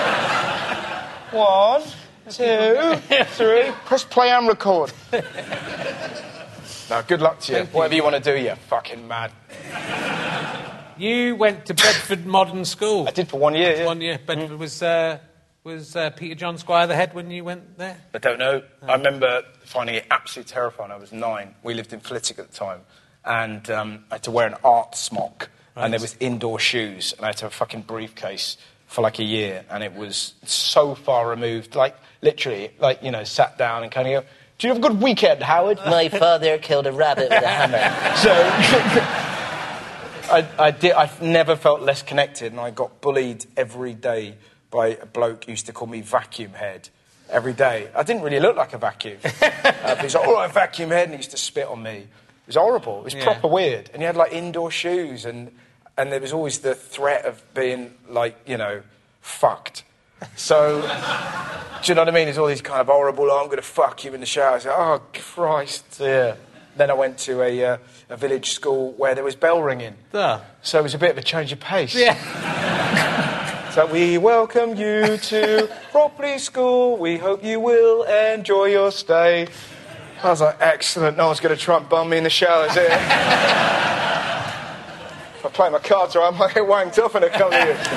One, two, three. Press play and record. No, good luck to you. Thank Whatever you. you want to do, you fucking mad. You went to Bedford Modern School. I did for one year, yeah. One year. Bedford mm. was uh, was uh, Peter John Squire the head when you went there? I don't know. I remember finding it absolutely terrifying. I was nine. We lived in Flitwick at the time. And um, I had to wear an art smock. Right. And there was indoor shoes. And I had to have a fucking briefcase for like a year. And it was so far removed. Like, literally, like, you know, sat down and kind of go, do you have a good weekend, Howard? My father killed a rabbit with a hammer. So... I, I did. I've never felt less connected, and I got bullied every day by a bloke who used to call me Vacuum Head. Every day. I didn't really look like a vacuum. uh, but he's like, all right, Vacuum Head, and he used to spit on me. It was horrible. It was yeah. proper weird. And he had, like, indoor shoes, and, and there was always the threat of being, like, you know, fucked. So, do you know what I mean? There's all these kind of horrible, oh, I'm going to fuck you in the shower. I was like, oh, Christ. So, yeah. Then I went to a, uh, a village school where there was bell ringing. Oh. So it was a bit of a change of pace. Yeah. So we welcome you to Ropley School. We hope you will enjoy your stay. I was like, excellent. No one's going to try and bum me in the shower, is it? If I play my cards right, I might get wanked off in a couple of years.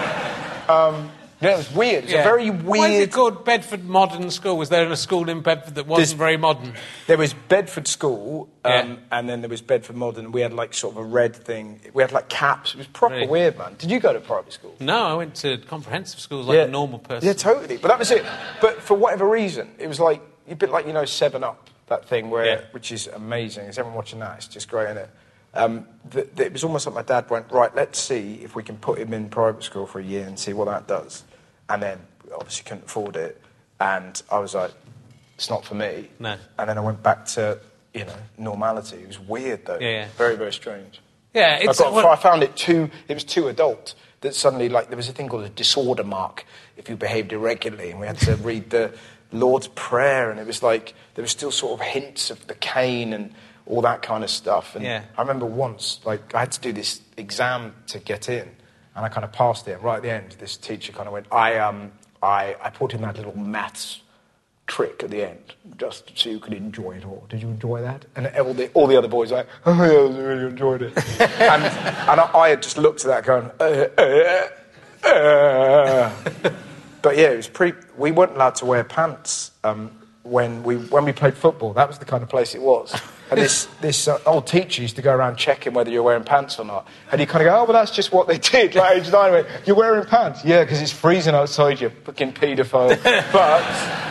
Um... Yeah, it was weird. It's yeah. a very weird... Why is it called Bedford Modern School? Was there a school in Bedford that wasn't There's... very modern? There was Bedford School, um, yeah. and then there was Bedford Modern. We had, like, sort of a red thing. We had, like, caps. It was proper really? weird, man. Did you go to private school? No, I went to comprehensive schools like yeah. a normal person. Yeah, totally. But that was it. But for whatever reason, it was like... A bit like, you know, seven up, that thing, where yeah. which is amazing. Is everyone watching that? It's just great, isn't it? Um, the, the, it was almost like my dad went, right, let's see if we can put him in private school for a year and see what that does. And then... obviously couldn't afford it, and I was like, it's not for me. No. And then I went back to, you know, normality. It was weird, though. Yeah, yeah. Very, very strange. Yeah, it's... I, got, well, I found it too... It was too adult, that suddenly, like, there was a thing called a disorder mark if you behaved irregularly, and we had to read the Lord's Prayer, and it was like, there was still sort of hints of the cane and all that kind of stuff. And yeah. I remember once, like, I had to do this exam to get in, and I kind of passed it, and right at the end, this teacher kind of went, I, um... I, I put in that little maths trick at the end, just so you could enjoy it all. Did you enjoy that? And all the, all the other boys were like, oh, yeah, I really enjoyed it. and and I, I had just looked at that going, uh, uh, uh. But yeah, it was pre... We weren't allowed to wear pants um, when we when we played football. That was the kind of place it was. And this this uh, old teacher used to go around checking whether you're wearing pants or not. And you kind of go, oh, well, that's just what they did. Like, age nine, went, you're wearing pants? Yeah, because it's freezing outside, you fucking paedophile. But,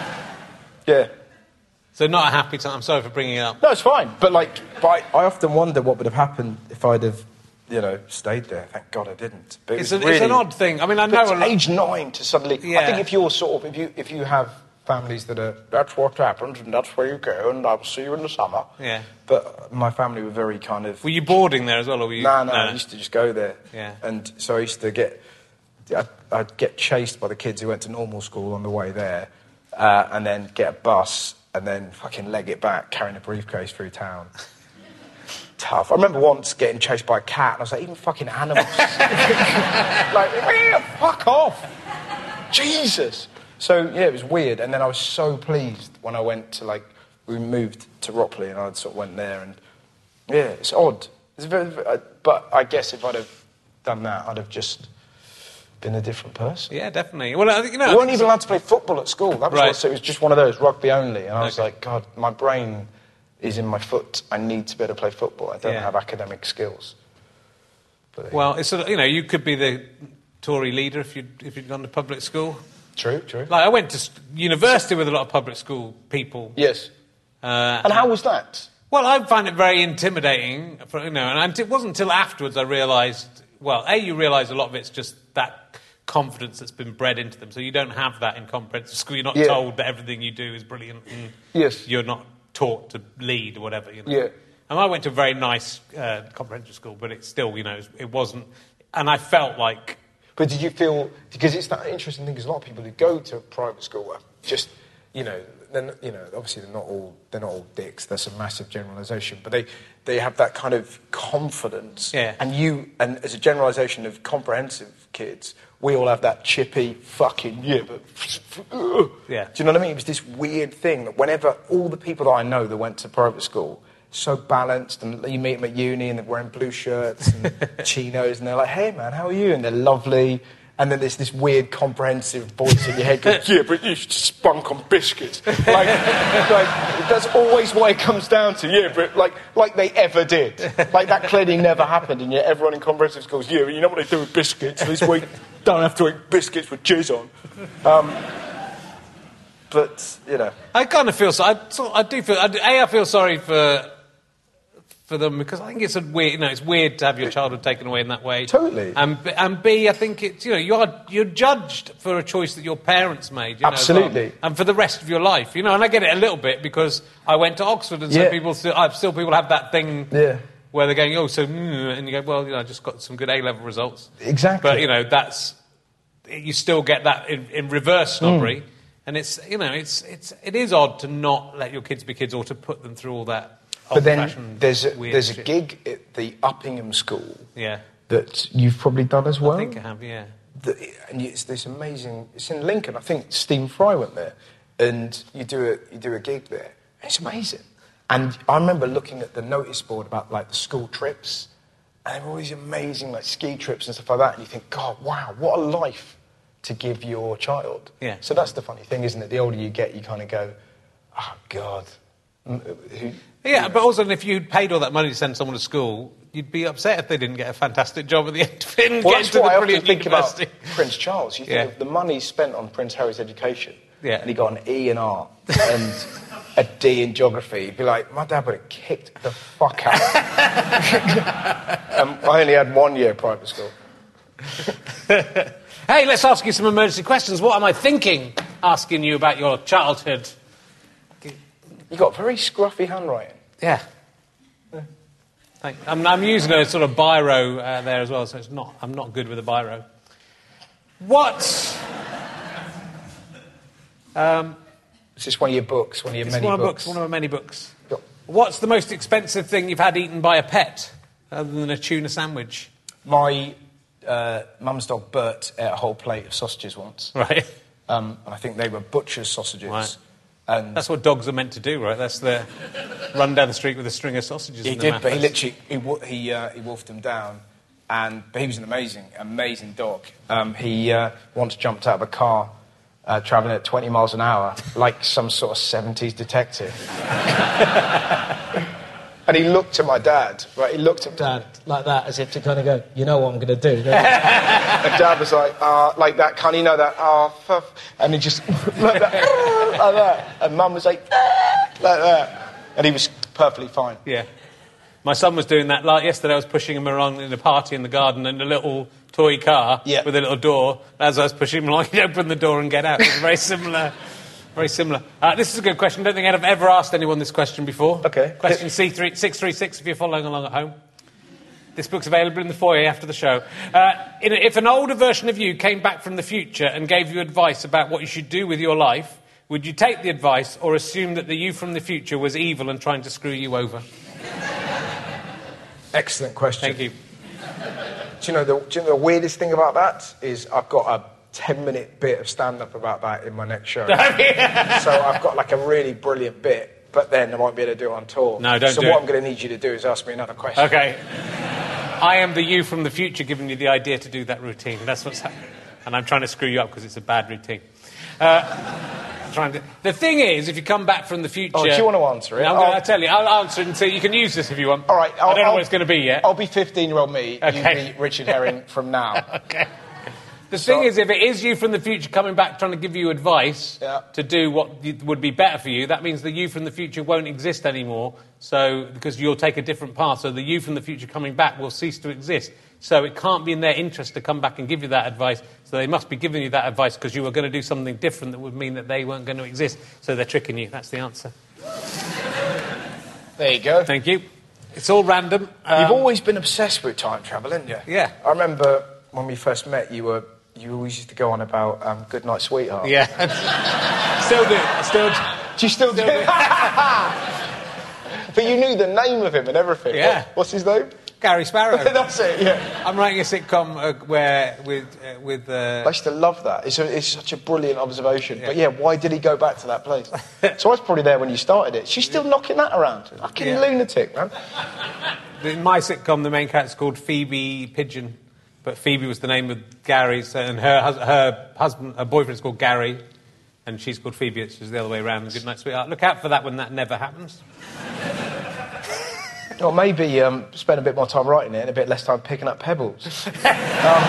yeah. So not a happy time. I'm sorry for bringing it up. No, it's fine. But, like, but I, I often wonder what would have happened if I'd have, you know, stayed there. Thank God I didn't. But it it's, was a, really, it's an odd thing. I mean, I know... But a lot... age nine to suddenly... Yeah. I think if you're sort of... If you, if you have... families that are, that's what happens and that's where you go and I'll see you in the summer. Yeah. But my family were very kind of... Were you boarding there as well, or were you... No, no, no. I used to just go there. Yeah. And so I used to get... I'd, I'd get chased by the kids who went to normal school on the way there uh, and then get a bus and then fucking leg it back carrying a briefcase through town. Tough. I remember once getting chased by a cat and I was like, even fucking animals. Like, fuck off. Jesus. So, yeah, it was weird. And then I was so pleased when I went to, like, we moved to Ropley and I sort of went there and, yeah, it's odd. It's very, very, but I guess if I'd have done that, I'd have just been a different person. Yeah, definitely. Well, I think, you know... We weren't even allowed to play football at school. That was right. what, so it was just one of those, rugby only. And I was okay. like, God, my brain is in my foot. I need to be able to play football. I don't yeah. have academic skills. But, well, it's sort of, you know, you could be the Tory leader if you'd, if you'd gone to public school. True, true. Like, I went to university with a lot of public school people. Yes. Uh, and how was that? Well, I found it very intimidating, for, you know, and it wasn't until afterwards I realised, well, A, you realise a lot of it's just that confidence that's been bred into them, so you don't have that in comprehensive school. You're not yeah. told that everything you do is brilliant, and yes. you're not taught to lead or whatever, you know. Yeah. And I went to a very nice uh, comprehensive school, but it still, you know, it wasn't, and I felt like... But did you feel, because it's that interesting thing, because a lot of people who go to private school are just, you know, then you know, obviously they're not all they're not all dicks. There's a massive generalisation, but they, they have that kind of confidence. Yeah. And you, and as a generalisation of comprehensive kids, we all have that chippy fucking yeah, but yeah. Do you know what I mean? It was this weird thing that whenever all the people that I know that went to private school, so balanced, and you meet them at uni and they're wearing blue shirts and chinos, and they're like, "Hey man, how are you?" And they're lovely. And then there's this weird, comprehensive voice in your head going, yeah, but you should spunk on biscuits. Like, like, that's always what it comes down to, yeah, but like, like they ever did. Like, that clearly never happened, and yet everyone in comprehensive school goes, yeah, you know what they do with biscuits? This week, don't have to eat biscuits with jizz on. Um, but, you know. I kind of feel so. I, so, I do feel, I, A, I feel sorry for... for them, because I think it's a weird, you know, it's weird to have your childhood taken away in that way. Totally. And and B, I think it's, you know, you are you're judged for a choice that your parents made. You Absolutely. Know, well, and for the rest of your life, you know. And I get it a little bit because I went to Oxford, and so yeah. people still, I've still people have that thing. Yeah. Where they're going, oh, so, mm, and you go, well, you know, I just got some good A-level results. Exactly. But you know, that's you still get that in, in reverse snobbery, mm. and it's you know, it's it's it is odd to not let your kids be kids or to put them through all that. But then there's a, there's a shit. gig at the Uppingham School yeah. that you've probably done as well. I think I have, yeah. The, and it's this amazing... It's in Lincoln. I think Stephen Fry went there. And you do a you do a gig there. It's amazing. And I remember looking at the notice board about, like, the school trips. And there were all these amazing, like, ski trips and stuff like that. And you think, God, wow, what a life to give your child. Yeah. So that's the funny thing, isn't it? The older you get, you kind of go, oh, God... Who, yeah, but also if you'd paid all that money to send someone to school, you'd be upset if they didn't get a fantastic job at the end of it and well, get that's into what the I brilliant often think university. About Prince Charles. You think yeah. of the money spent on Prince Harry's education, yeah. and he got an E in art and a D in geography. You'd be like, my dad would have kicked the fuck out. um, I only had one year private school. Hey, let's ask you some emergency questions. What am I thinking asking you about your childhood? You got very scruffy handwriting. Yeah. yeah. Thank you. I'm, I'm using a sort of biro uh, there as well, so it's not. I'm not good with a biro. What? Um, Is this one of your books? One of your it's many one of books? books? One of my many books. Yep. What's the most expensive thing you've had eaten by a pet, other than a tuna sandwich? My uh, mum's dog Bert ate a whole plate of sausages once. Right. Um, and I think they were butcher's sausages. Right. And that's what dogs are meant to do, right? That's the run down the street with a string of sausages. He in did, mouth. but he literally he he, uh, he wolfed them down, and but he was an amazing, amazing dog. Um, he uh, once jumped out of a car, uh, travelling at twenty miles an hour, like some sort of seventies detective. And he looked at my dad, right? He looked at Dad like that, as if to kind of go, you know what I'm going to do, don't you? And Dad was like, ah, uh, like that, can't you know that? Ah, oh, and he just, like that, like that. And Mum was like, like that. And he was perfectly fine. Yeah. My son was doing that. Like yesterday, I was pushing him around in a party in the garden in a little toy car yeah. with a little door. As I was pushing him along, he'd open the door and get out. It was very similar. Very similar. Uh, this is a good question. I don't think I've ever asked anyone this question before. Okay. Question C three six three six if you're following along at home. This book's available in the foyer after the show. Uh, in a, if an older version of you came back from the future and gave you advice about what you should do with your life, would you take the advice or assume that the you from the future was evil and trying to screw you over? Excellent question. Thank you. Do you know the, do you know the weirdest thing about that is I've got a ten-minute bit of stand-up about that in my next show. Yeah. So I've got like a really brilliant bit, but then I won't be able to do it on tour. No, don't so do what it. I'm going to need you to do is ask me another question. Okay. I am the you from the future giving you the idea to do that routine. That's what's happening. And I'm trying to screw you up because it's a bad routine. Uh, trying to... The thing is, if you come back from the future... Oh, do you want to answer it? No, I'm going to tell you. I'll answer it and say you can use this if you want. All right. I'll, I don't know I'll, what it's going to be yet. I'll be fifteen-year-old me. Okay. You be Richard Herring from now. Okay. The So- thing is, if it is you from the future coming back trying to give you advice Yeah. to do what y- would be better for you, that means the you from the future won't exist anymore. So, because you'll take a different path, so the you from the future coming back will cease to exist. So it can't be in their interest to come back and give you that advice. So they must be giving you that advice because you were going to do something different that would mean that they weren't going to exist. So they're tricking you. That's the answer. There you go. Thank you. It's all random. Um, You've always been obsessed with time travel, haven't you? Yeah. I remember when we first met, you were you always used to go on about um, Good Night, Sweetheart. Yeah. Still do. Still. Do you still, Still do? do. But you knew the name of him and everything. Yeah. What, what's his name? Gary Sparrow. That's it. Yeah. I'm writing a sitcom uh, where with uh, with. Uh, I used to love that. It's, a, it's such a brilliant observation. Yeah. But yeah, why did he go back to that place? So I was probably there when you started it. She's still knocking that around. Fucking Yeah. lunatic, man. In my sitcom, the main character's called Phoebe Pigeon, but Phoebe was the name of Gary's, and her hus- her husband, her boyfriend's called Gary, and she's called Phoebe. It's just the other way around. Good night, sweetheart. Look out for that when that never happens. Or maybe um, spend a bit more time writing it and a bit less time picking up pebbles. um,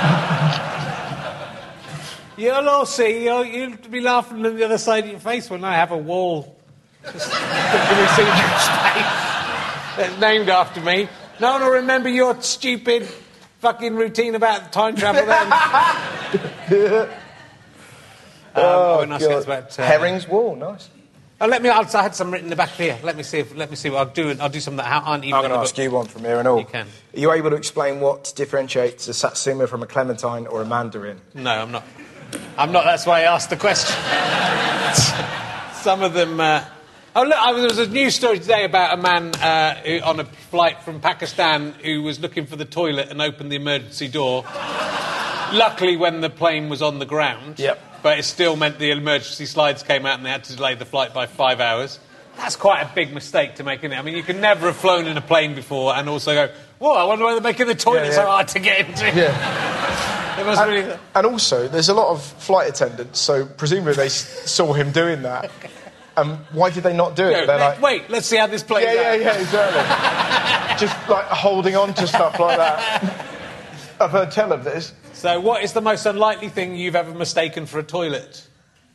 You'll all see. You'll, you'll be laughing on the other side of your face when I have a wall just in your space that's named after me. No one will remember your stupid fucking routine about time travel then. um, oh, when I God. about, uh, Herring's Wall, nice. Oh, let me. I'll, I had some written in the back here. Let me see. If, let me see what I'll do. I'll do some that aren't even. I'm in going to the ask book. you one from here and all. You can. Are you able to explain what differentiates a satsuma from a clementine or a mandarin? No, I'm not. I'm not. That's why I asked the question. Some of them. Uh... Oh look! I, there was a news story today about a man uh, who, on a flight from Pakistan who was looking for the toilet and opened the emergency door. Luckily, when the plane was on the ground. Yep. But it still meant the emergency slides came out and they had to delay the flight by five hours. That's quite a big mistake to make, isn't it? I mean, you can never have flown in a plane before and also go, whoa, I wonder why they're making the toilet Yeah, yeah. so hard to get into. Yeah. It must And, really... and also, there's a lot of flight attendants, so presumably they s- saw him doing that. Um, why did they not do it? Go, They're let- like, wait, let's see how this plays yeah, yeah, out. yeah, exactly. Just like holding on to stuff like that. I've heard tell of this. So what is the most unlikely thing you've ever mistaken for a toilet?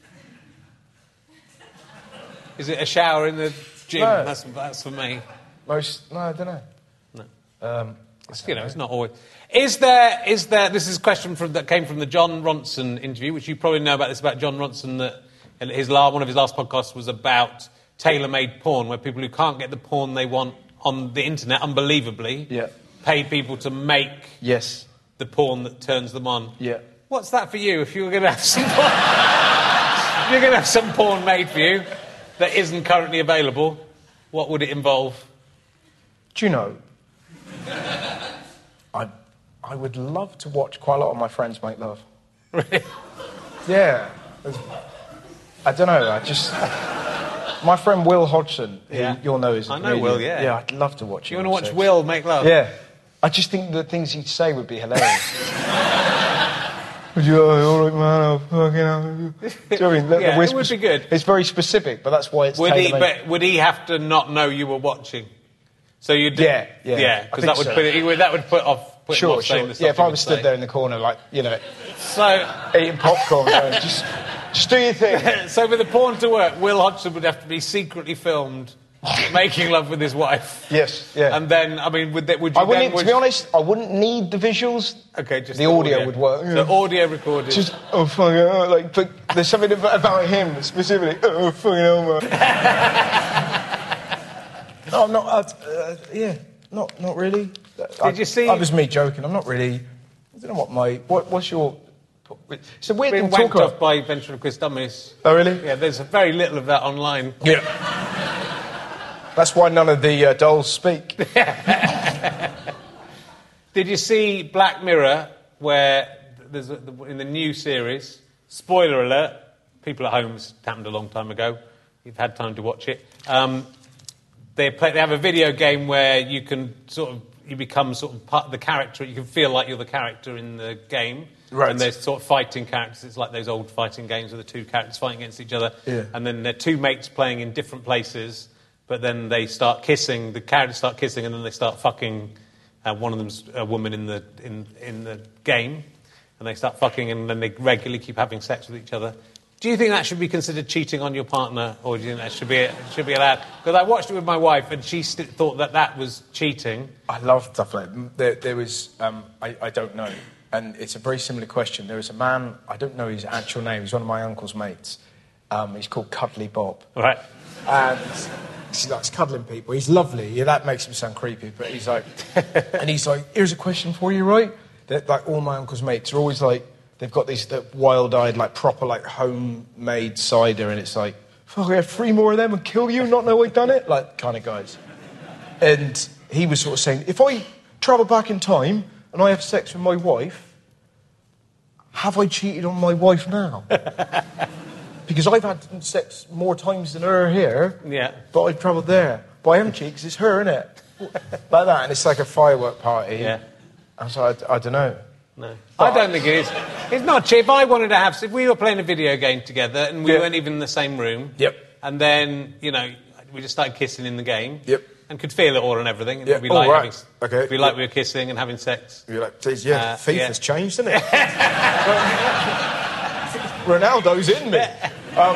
Is it a shower in the gym? No. That's, that's for me. Most, no, I don't know. No. Um, It's, you know, it's not always. Is there? Is there? This is a question from, that came from the John Ronson interview, which you probably know about. This about John Ronson. That his la one of his last podcasts was about tailor-made porn, where people who can't get the porn they want on the internet, unbelievably, Yeah. pay people to make yes. the porn that turns them on. Yeah. What's that for you? If you were going to have some, porn, if you're going to have some porn made for you that isn't currently available, what would it involve? Do you know? I, I would love to watch quite a lot of my friends make love. Really? Yeah. There's- I don't know, I just... My friend Will Hodgson, who Yeah. you'll know is a I know comedian. Will, yeah. Yeah, I'd love to watch You him. want to watch have sex. Will make love? Yeah. I just think the things he'd say would be hilarious. Would you, oh, all right, man, I'll fucking... I'll... Do you know what I mean? The- the Yeah, it whispers- would be good. It's very specific, but that's why it's Would he? tailor-made. But would he have to not know you were watching? So you do. Yeah, yeah, yeah. I Because think that would so. put it, he would- that would put off. Put him Sure, off saying sure. the stuff Yeah, if he I would was stood say. there in the corner, like, you know, So, eating popcorn, going, just, just do your thing. so for the porn to work, Will Hodgson would have to be secretly filmed making love with his wife. Yes, yeah. And then, I mean, would, they, would you I wouldn't, then... Would to be honest, I wouldn't need the visuals. Okay, just the audio would work. So audio recorded. Just, oh, fucking hell, like, but there's something about, about him specifically. Oh, fucking hell, man. no, I'm not, uh, uh, yeah, not not really. Did you see- That was me joking. I'm not really, I don't know what my, what, what's your, it's a weird Been thing to wanked talk off about. by ventriloquist dummies. Oh, really? Yeah, there's very little of that online. Yeah. That's why none of the uh, dolls speak. Did you see Black Mirror, where there's a, the, in the new series. Spoiler alert! People at home, it's happened a long time ago. You've had time to watch it. Um, they play. They have a video game where you can sort of you become sort of part of the character. You can feel like you're the character in the game. Right. And there's sort of fighting characters. It's like those old fighting games where the two characters fighting against each other. Yeah. And then they're two mates playing in different places. But then they start kissing. The characters start kissing, and then they start fucking. Uh, one of them's a woman in the in in the game, and they start fucking, and then they regularly keep having sex with each other. Do you think that should be considered cheating on your partner, or do you think that should be should be allowed? Because I watched it with my wife, and she st- thought that that was cheating. I love stuff like that. There, there was, um, I, I don't know, and it's a very similar question. There was a man, I don't know his actual name, he's one of my uncle's mates. Um, he's called Cuddly Bob. Right. And he likes cuddling people. He's lovely. Yeah, that makes him sound creepy, but he's like... and he's like, here's a question for you, right? That, like, all my uncle's mates are always like... They've got these the wild-eyed, like, proper, like, homemade cider, and it's like, fuck, I have three more of them and kill you, not know I've done it? Like, kind of guys. And he was sort of saying, if I travel back in time and I have sex with my wife, have I cheated on my wife now? Because I've had sex more times than her here, yeah. but I've travelled there. But I haven't cheated because it's her, innit? Like that, and it's like a firework party. Yeah. And so I, I don't know. No. I don't think it is. It's not cheap. If I wanted to have... If we were playing a video game together and we Yeah. weren't even in the same room... Yep. And then, you know, we just started kissing in the game... Yep. And could feel it all and everything. And Yeah. we Oh, like right. having, Okay. We like Yeah. we were kissing and having sex. You're like, geez, yeah, Uh, FIFA's yeah. changed, isn't it? Ronaldo's in me. Um,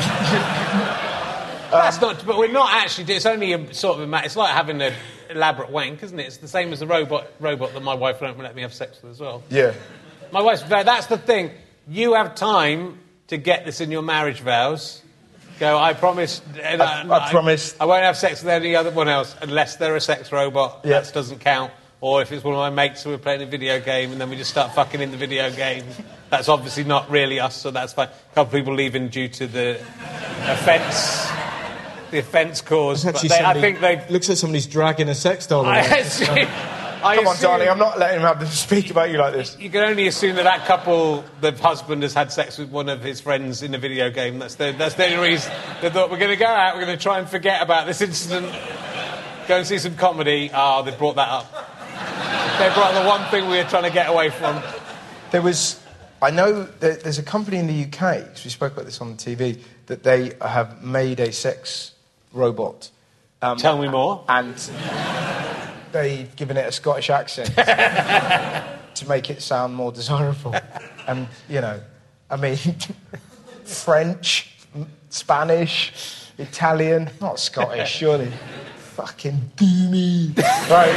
That's not... But we're not actually... It's only a sort of a... ma- It's like having an elaborate wank, isn't it? It's the same as the robot robot that my wife won't let me have sex with as well. yeah. My wife's... That's the thing. You have time to get this in your marriage vows. Go, I promise... I, I promise. I won't have sex with any other one else unless they're a sex robot. Yeah. That doesn't count. Or if it's one of my mates who we're playing a video game and then we just start fucking in the video game. That's obviously not really us, so that's fine. A couple of people leaving due to the offence... The offence caused. But they, I think they... Looks like somebody's dragging a sex doll I around. assume, I Come on, assume- darling, I'm not letting him have to speak about you like this. You can only assume that that couple, the husband has had sex with one of his friends in a video game. That's the, that's the only reason they thought, we're going to go out, we're going to try and forget about this incident, go and see some comedy. Oh, they brought that up. They brought the one thing we were trying to get away from. There was... I know that there's a company in the U K, because we spoke about this on the T V, that they have made a sex robot. Um, Tell me more. And they've given it a Scottish accent to make it sound more desirable. And, you know, I mean, French, Spanish, Italian, not Scottish, surely. Fucking beanie. Right.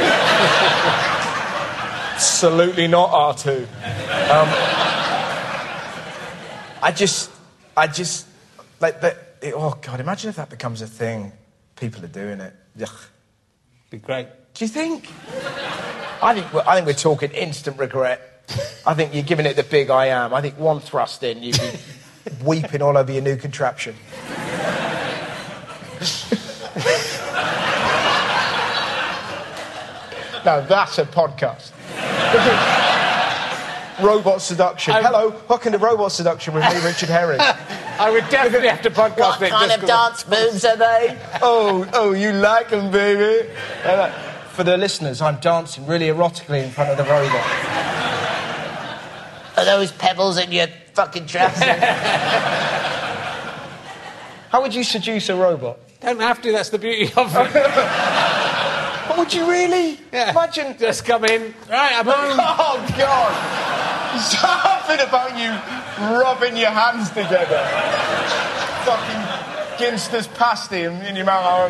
Absolutely not R two. Um, I just, I just, like, the, it, oh, God, imagine if that becomes a thing. People are doing it. Ugh. Be great. Do you think? I think, we're, I think we're talking instant regret. I think you're giving it the big I am. I think one thrust in, you'd be weeping all over your new contraption. Now, that's a podcast. Robot seduction. I'm... Hello, welcome to Robot Seduction with me, Richard Herring. I would definitely have to podcast What it. kind just of dance moves are they? Oh, oh, you like them, baby. Uh, for the listeners, I'm dancing really erotically in front of the robot. Are those pebbles in your fucking trousers? How would you seduce a robot? Don't have to, that's the beauty of it. But would you really? Yeah. Imagine... Just come in. Right, I'm home. Oh, God. Something about you rubbing your hands together. Fucking Ginster's pasty in, in your mouth.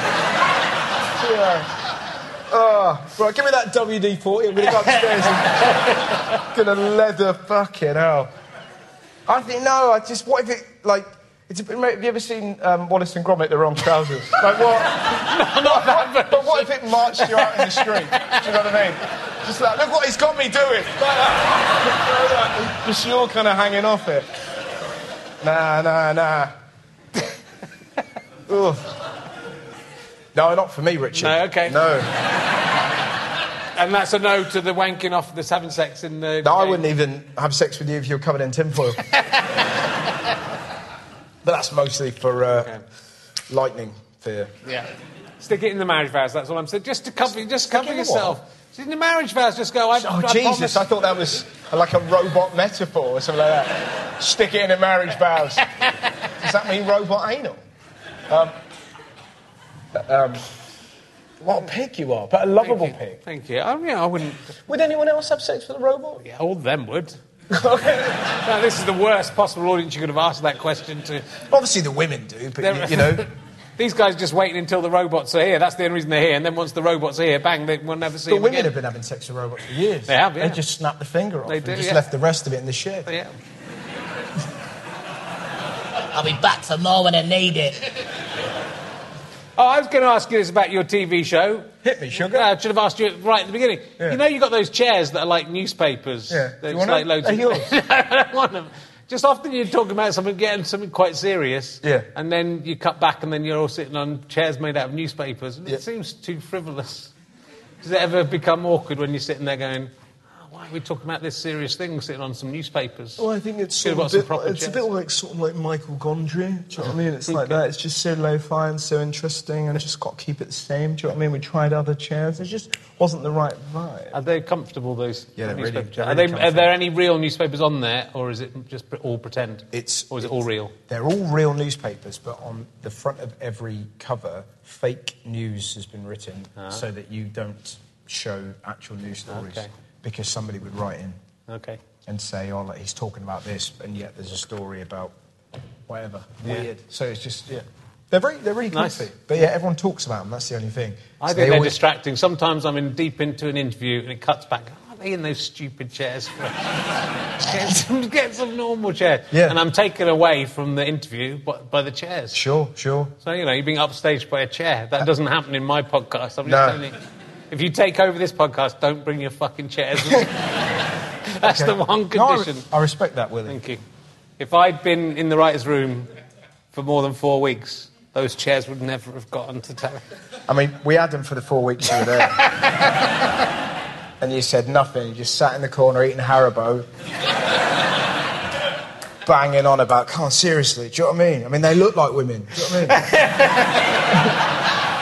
Yeah. Oh, right, give me that W D forty. I'm going to go upstairs and... Gonna leather fucking hell. I think, no, I just... What if it, like... It's a bit, have you ever seen um, Wallace and Gromit, the wrong trousers? Like, what? No, not that version. But what if it marched you out in the street? Do you know what I mean? Just like, look what he's got me doing. Like that. Just you're kind of hanging off it. Nah, nah, nah. Oof. No, not for me, Richard. No, okay. No. And that's a no to the wanking off, the having sex in the... No, I game. wouldn't even have sex with you if you were covered in tinfoil. But that's mostly for uh, Okay. lightning fear. Yeah. Stick it in the marriage vows, that's all I'm saying. Just to cover, just cover in the yourself. In the marriage vows, just go, I, Oh, I Jesus, promise... I thought that was like a robot metaphor or something like that. Stick it in a marriage vows. Does that mean robot anal? Um, um, what a pig you are, but a lovable Thank you. pig. Thank you. Oh, yeah, I wouldn't... Would anyone else have sex with a robot? Yeah, all of them would. No, this is the worst possible audience you could have asked that question to. Obviously the women do, but, you, you know... These guys just waiting until the robots are here. That's the only reason they're here. And then once the robots are here, bang, they will never see But them women again. have been having sex with robots for years. They have, yeah. They just snapped the finger off They and do, just yeah. left the rest of it in the shed. Yeah. I'll be back for more when I need it. Oh, I was going to ask you this about your T V show. Hit me, sugar. I should have asked you right at the beginning. Yeah. You know you got those chairs that are like newspapers? Yeah. Do That's you want like them? loads They're of... yours. No, I don't want them. Just often you're talking about something, getting something quite serious. Yeah. And then you cut back and then you're all sitting on chairs made out of newspapers. And Yeah. it seems too frivolous. Does it ever become awkward when you're sitting there going, oh, why are we talking about this serious thing sitting on some newspapers? Well, I think it's Could sort have of got a some bit, proper it's a chairs. bit like sort of like Michael Gondry. Do you know what I mean? It's like that. It's just so lo-fi and so interesting, and I just got to keep it the same. Do you know what I mean? We tried other chairs. It just wasn't the right vibe. Are they comfortable, those Yeah, they're newspaper really- chairs? they're Are, really they, are comfortable. there any real newspapers on there, or is it just all pretend? It's Or is it all real? They're all real newspapers, but on the front of every cover, fake news has been written so that you don't show actual news stories. Okay. Because somebody would write in Okay. and say, oh, like, he's talking about this, and yet there's a story about whatever. Yeah. Weird. So it's just, yeah. They're very, they're really Nice. comfy. But yeah, everyone talks about them, that's the only thing. I So think they they're always- distracting. Sometimes I'm in deep into an interview and it cuts back. Aren't they in those stupid chairs? get, some, get some normal chairs. Yeah. And I'm taken away from the interview by, by the chairs. Sure, sure. So, you know, you're being upstaged by a chair. That doesn't happen in my podcast. I'm just No. telling you. If you take over this podcast, don't bring your fucking chairs. That's Okay. the one No, I re- condition. I respect that, Willie. Thank you. If I'd been in the writer's room for more than four weeks, those chairs would never have gotten to town. I mean, we had them for the four weeks you were there. And you said nothing. You just sat in the corner eating Haribo. Banging on about, come on, seriously, do you know what I mean? I mean, they look like women. Do you know what I mean?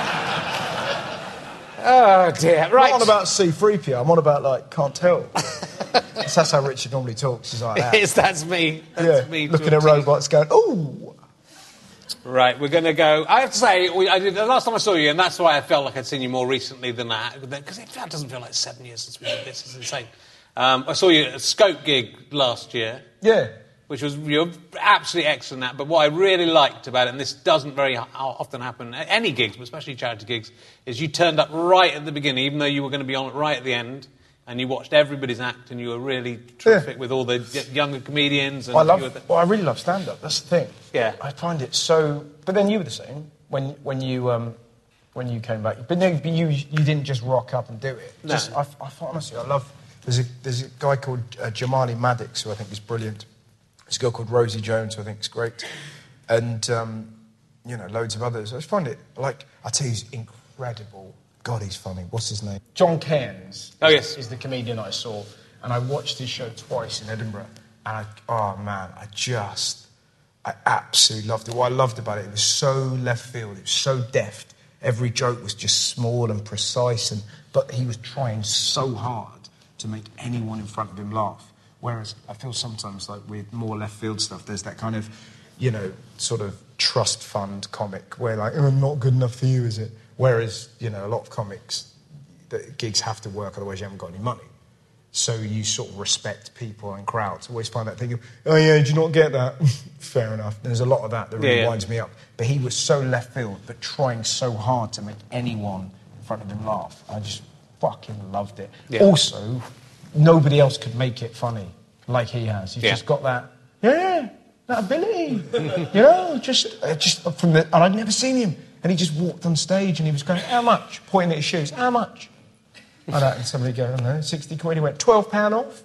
Oh, dear. I'm Right. not on about C three P O, I'm on about, like, can't tell. That's how Richard normally talks, is like that. Yes, that's me. That's Yeah, me. looking to a at T. robots going, ooh. Right, we're going to go. I have to say, we, I did, the last time I saw you, and that's why I felt like I'd seen you more recently than that, because it felt- doesn't feel like seven years since we did this. It's insane. Um, I saw you at a Scope gig last year, Yeah. which was you're absolutely excellent at. But what I really liked about it, and this doesn't very ho- often happen at any gigs, but especially charity gigs, is you turned up right at the beginning, even though you were going to be on right at the end, and you watched everybody's act, and you were really terrific Yeah. with all the y- younger comedians. And I you were love. the- Well, I really love stand-up. That's the thing. Yeah. I find it so. But then you were the same when when you um, when you came back. But no, but you you didn't just rock up and do it. No. Just I, I honestly, I love. There's a there's a guy called uh, Jamali Maddox who I think is brilliant. There's a girl called Rosie Jones who I think is great, and um, you know loads of others. I just find it like I tell you, he's incredible. God, he's funny. What's his name? John Cairns. Oh, is- yes. is the comedian I saw, and I watched his show twice in Edinburgh, and I, oh man, I just, I absolutely loved it. What I loved about it, it was so left field, it was so deft. Every joke was just small and precise, and but he was trying so hard to make anyone in front of him laugh. Whereas I feel sometimes like with more left field stuff, there's that kind of, you know, sort of trust fund comic where like, oh, not good enough for you, is it? Whereas, you know, a lot of comics, the gigs have to work, otherwise you haven't got any money. So you sort of respect people and crowds. I always find that thinking, oh yeah, do you not get that? Fair enough. There's a lot of that that really Yeah, yeah. winds me up. But he was so left field, but trying so hard to make anyone in front of him laugh. I just fucking loved it. Yeah. Also, nobody else could make it funny like he has. He's Yeah. just got that, yeah, that ability. You know, just, uh, just from the, and I'd never seen him. And he just walked on stage and he was going, how much? Pointing at his shoes, how much? And, uh, and somebody go, I don't know, sixty quid. He went, twelve pound off.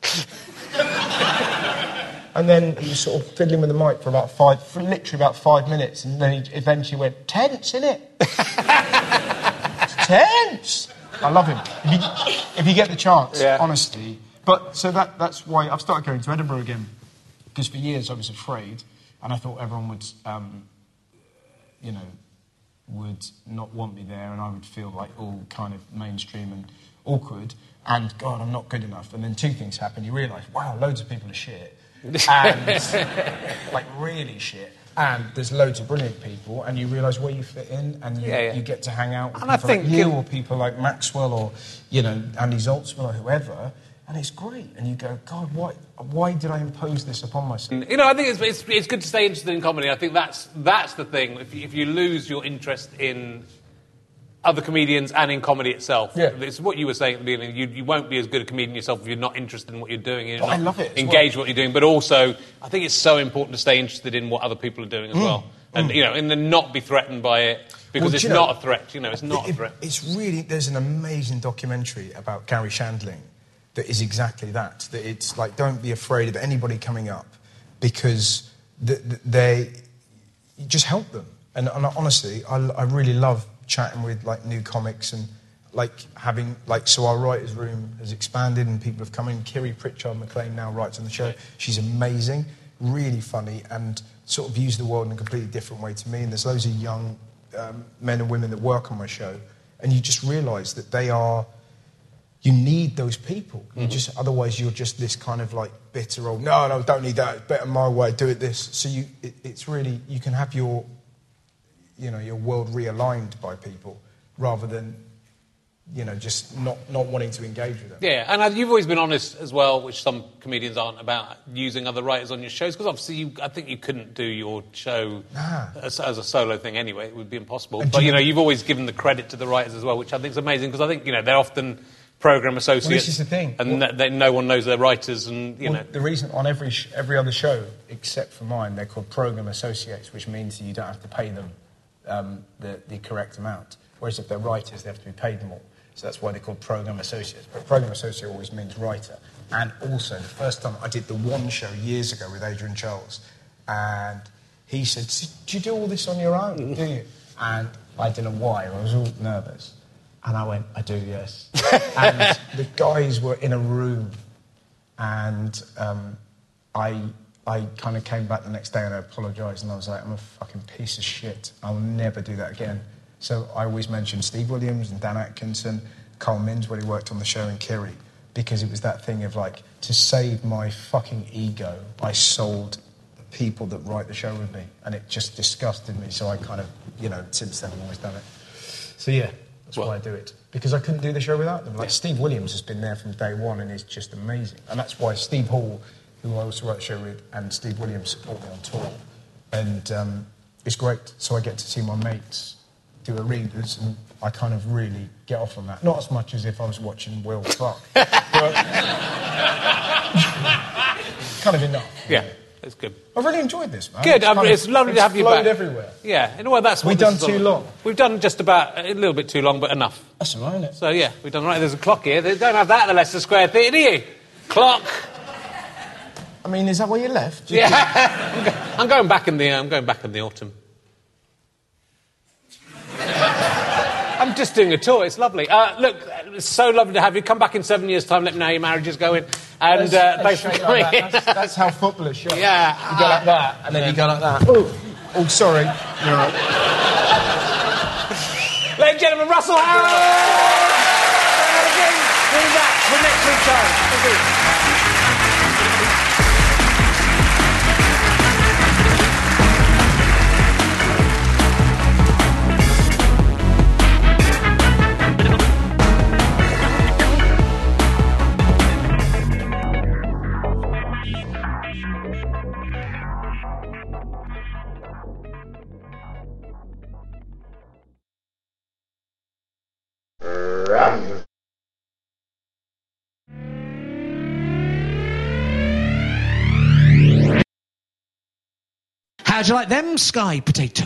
And then he was sort of fiddling with the mic for about five, for literally about five minutes. And then he eventually went, tense, innit? It's tense. I love him. If you, if you get the chance, Yeah. honestly. But so that that's why I've started going to Edinburgh again, because for years I was afraid, and I thought everyone would, um, you know, would not want me there, and I would feel like all kind of mainstream and awkward. And God, I'm not good enough. And then two things happen. You realise, wow, loads of people are shit, and like really shit. And there's loads of brilliant people, and you realise where you fit in, and you, Yeah, yeah. you get to hang out with And I people think like you, it- or people like Maxwell, or you know Andy Zoltzman, or whoever, and it's great. And you go, God, why, why did I impose this upon myself? You know, I think it's, it's, it's good to stay interested in comedy. I think that's that's the thing. If you, if you lose your interest in other comedians and in comedy itself, Yeah. it's what you were saying at the beginning. You, you won't be as good a comedian yourself if you're not interested in what you're doing. You're But I not love it as engaged well. with what you're doing. But also, I think it's so important to stay interested in what other people are doing as well, and you know, and then not be threatened by it because Well, it's do you know, not a threat. You know, it's not It- a threat. It's really, there's an amazing documentary about Gary Shandling that is exactly that. That it's like, don't be afraid of anybody coming up, because th- th- they, you just help them. And, and honestly, I, I really love chatting with like new comics, and like having, like, so our writers' room has expanded and people have come in. Kiri Pritchard McLean now writes on the show. She's amazing, really funny, and sort of views the world in a completely different way to me. And there's loads of young um, men and women that work on my show, and you just realise that they are, you need those people. You just, otherwise you're just this kind of like bitter old, no, no, don't need that, it's better my way, do it this. So you, it, it's really, you can have your, you know, your world realigned by people, rather than, you know, just not, not wanting to engage with them. Yeah, and uh, you've always been honest as well, which some comedians aren't, about using other writers on your shows, because obviously you, I think you couldn't do your show Nah. as, as a solo thing anyway. It would be impossible. And But, do you you- know, you've always given the credit to the writers as well, which I think is amazing, because I think, you know, they're often programme associates. Well, this is the thing. And Well- th- they, no one knows their writers, and, you Well, know... the reason on every sh- every other show except for mine, they're called program associates, which means that you don't have to pay them um, the, the correct amount. Whereas if they're writers, they have to be paid more. So that's why they're called program associates. But program associate always means writer. And also, the first time I did the One Show years ago with Adrian Charles, and he said, "Do you do all this on your own? Do you?" And I don't know why. I was all nervous. And I went, I do, yes. And the guys were in a room, and um, I I kind of came back the next day and I apologised, and I was like, I'm a fucking piece of shit. I'll never do that again. So I always mentioned Steve Williams and Dan Atkinson, Carl Mins when he worked on the show, and Kiri, because it was that thing of like, to save my fucking ego, I sold the people that write the show with me, and it just disgusted me. So I kind of, you know, since then I've always done it. So yeah. That's Well- why I do it. Because I couldn't do the show without them. Like, Steve Williams has been there from day one and is just amazing. And that's why Steve Hall, who I also write the show with, and Steve Williams support me on tour. And um, it's great. So I get to see my mates do a readers, and I kind of really get off on that. Not as much as if I was watching Will fuck. But kind of enough. Yeah, it's good. I've really enjoyed this, man. Good, It's, um, kind of- it's lovely to it's have you flowed back. everywhere. Yeah, in a way, that's what We've this done is all too about. long. We've done just about a little bit too long, but enough. That's all right, isn't it? So, yeah, we've done right. There's a clock here. They don't have that at the Leicester Square Theatre, do you? Clock. I mean, is that where you left? You Yeah. I'm, go- I'm going back in the. I'm going back in the autumn. I'm just doing a tour. It's lovely. Uh, look, it's so lovely to have you. Come back in seven years' time. Let me know how your marriage is going. And Let's- uh, let's thanks for shake coming. like that. That's, that's how footballers show. Yeah. You go like that, and then you go like that. Oh, oh sorry. You're right. Ladies and gentlemen, Russell Howard! We'll be back for next week's show. Thank you. How'd you like them sky potatoes?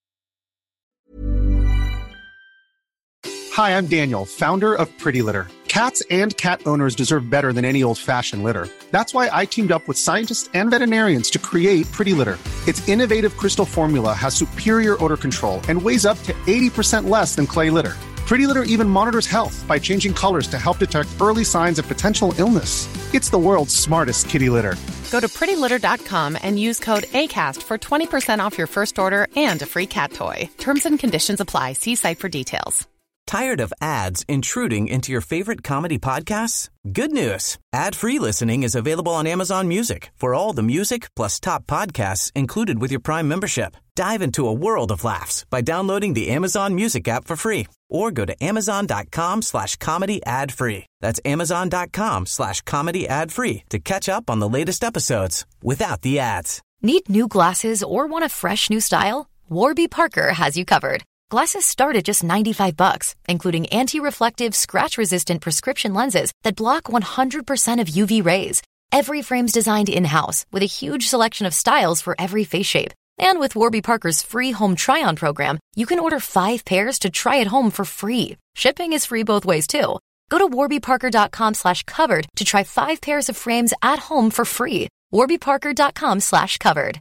Hi, I'm Daniel, founder of Pretty Litter. Cats and cat owners deserve better than any old-fashioned litter. That's why I teamed up with scientists and veterinarians to create Pretty Litter. Its innovative crystal formula has superior odor control and weighs up to eighty percent less than clay litter. Pretty Litter even monitors health by changing colors to help detect early signs of potential illness. It's the world's smartest kitty litter. Go to pretty litter dot com and use code ACAST for twenty percent off your first order and a free cat toy. Terms and conditions apply. See site for details. Tired of ads intruding into your favorite comedy podcasts? Good news. Ad-free listening is available on Amazon Music for all the music plus top podcasts included with your Prime membership. Dive into a world of laughs by downloading the Amazon Music app for free or go to amazon.com slash comedy ad free. That's amazon.com slash comedy ad free to catch up on the latest episodes without the ads. Need new glasses or want a fresh new style? Warby Parker has you covered. Glasses start at just ninety-five bucks, including anti-reflective, scratch-resistant prescription lenses that block one hundred percent of U V rays. Every frame's designed in-house with a huge selection of styles for every face shape. And with Warby Parker's free home try-on program, you can order five pairs to try at home for free. Shipping is free both ways, too. Go to warbyparker.com slash covered to try five pairs of frames at home for free. warbyparker.com slash covered.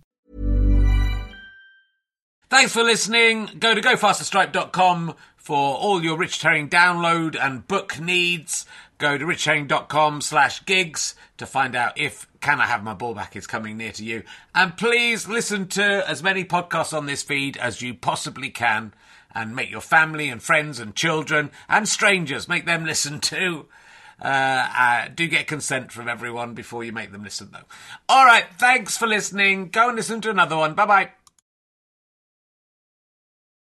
Thanks for listening. Go to go faster stripe dot com for all your Richard Herring download and book needs. Go to richard herring dot com slash gigs to find out if Can I Have My Ball Back is coming near to you. And please listen to as many podcasts on this feed as you possibly can and make your family and friends and children and strangers, make them listen too. Uh, uh, do get consent from everyone before you make them listen, though. All right, thanks for listening. Go and listen to another one. Bye-bye.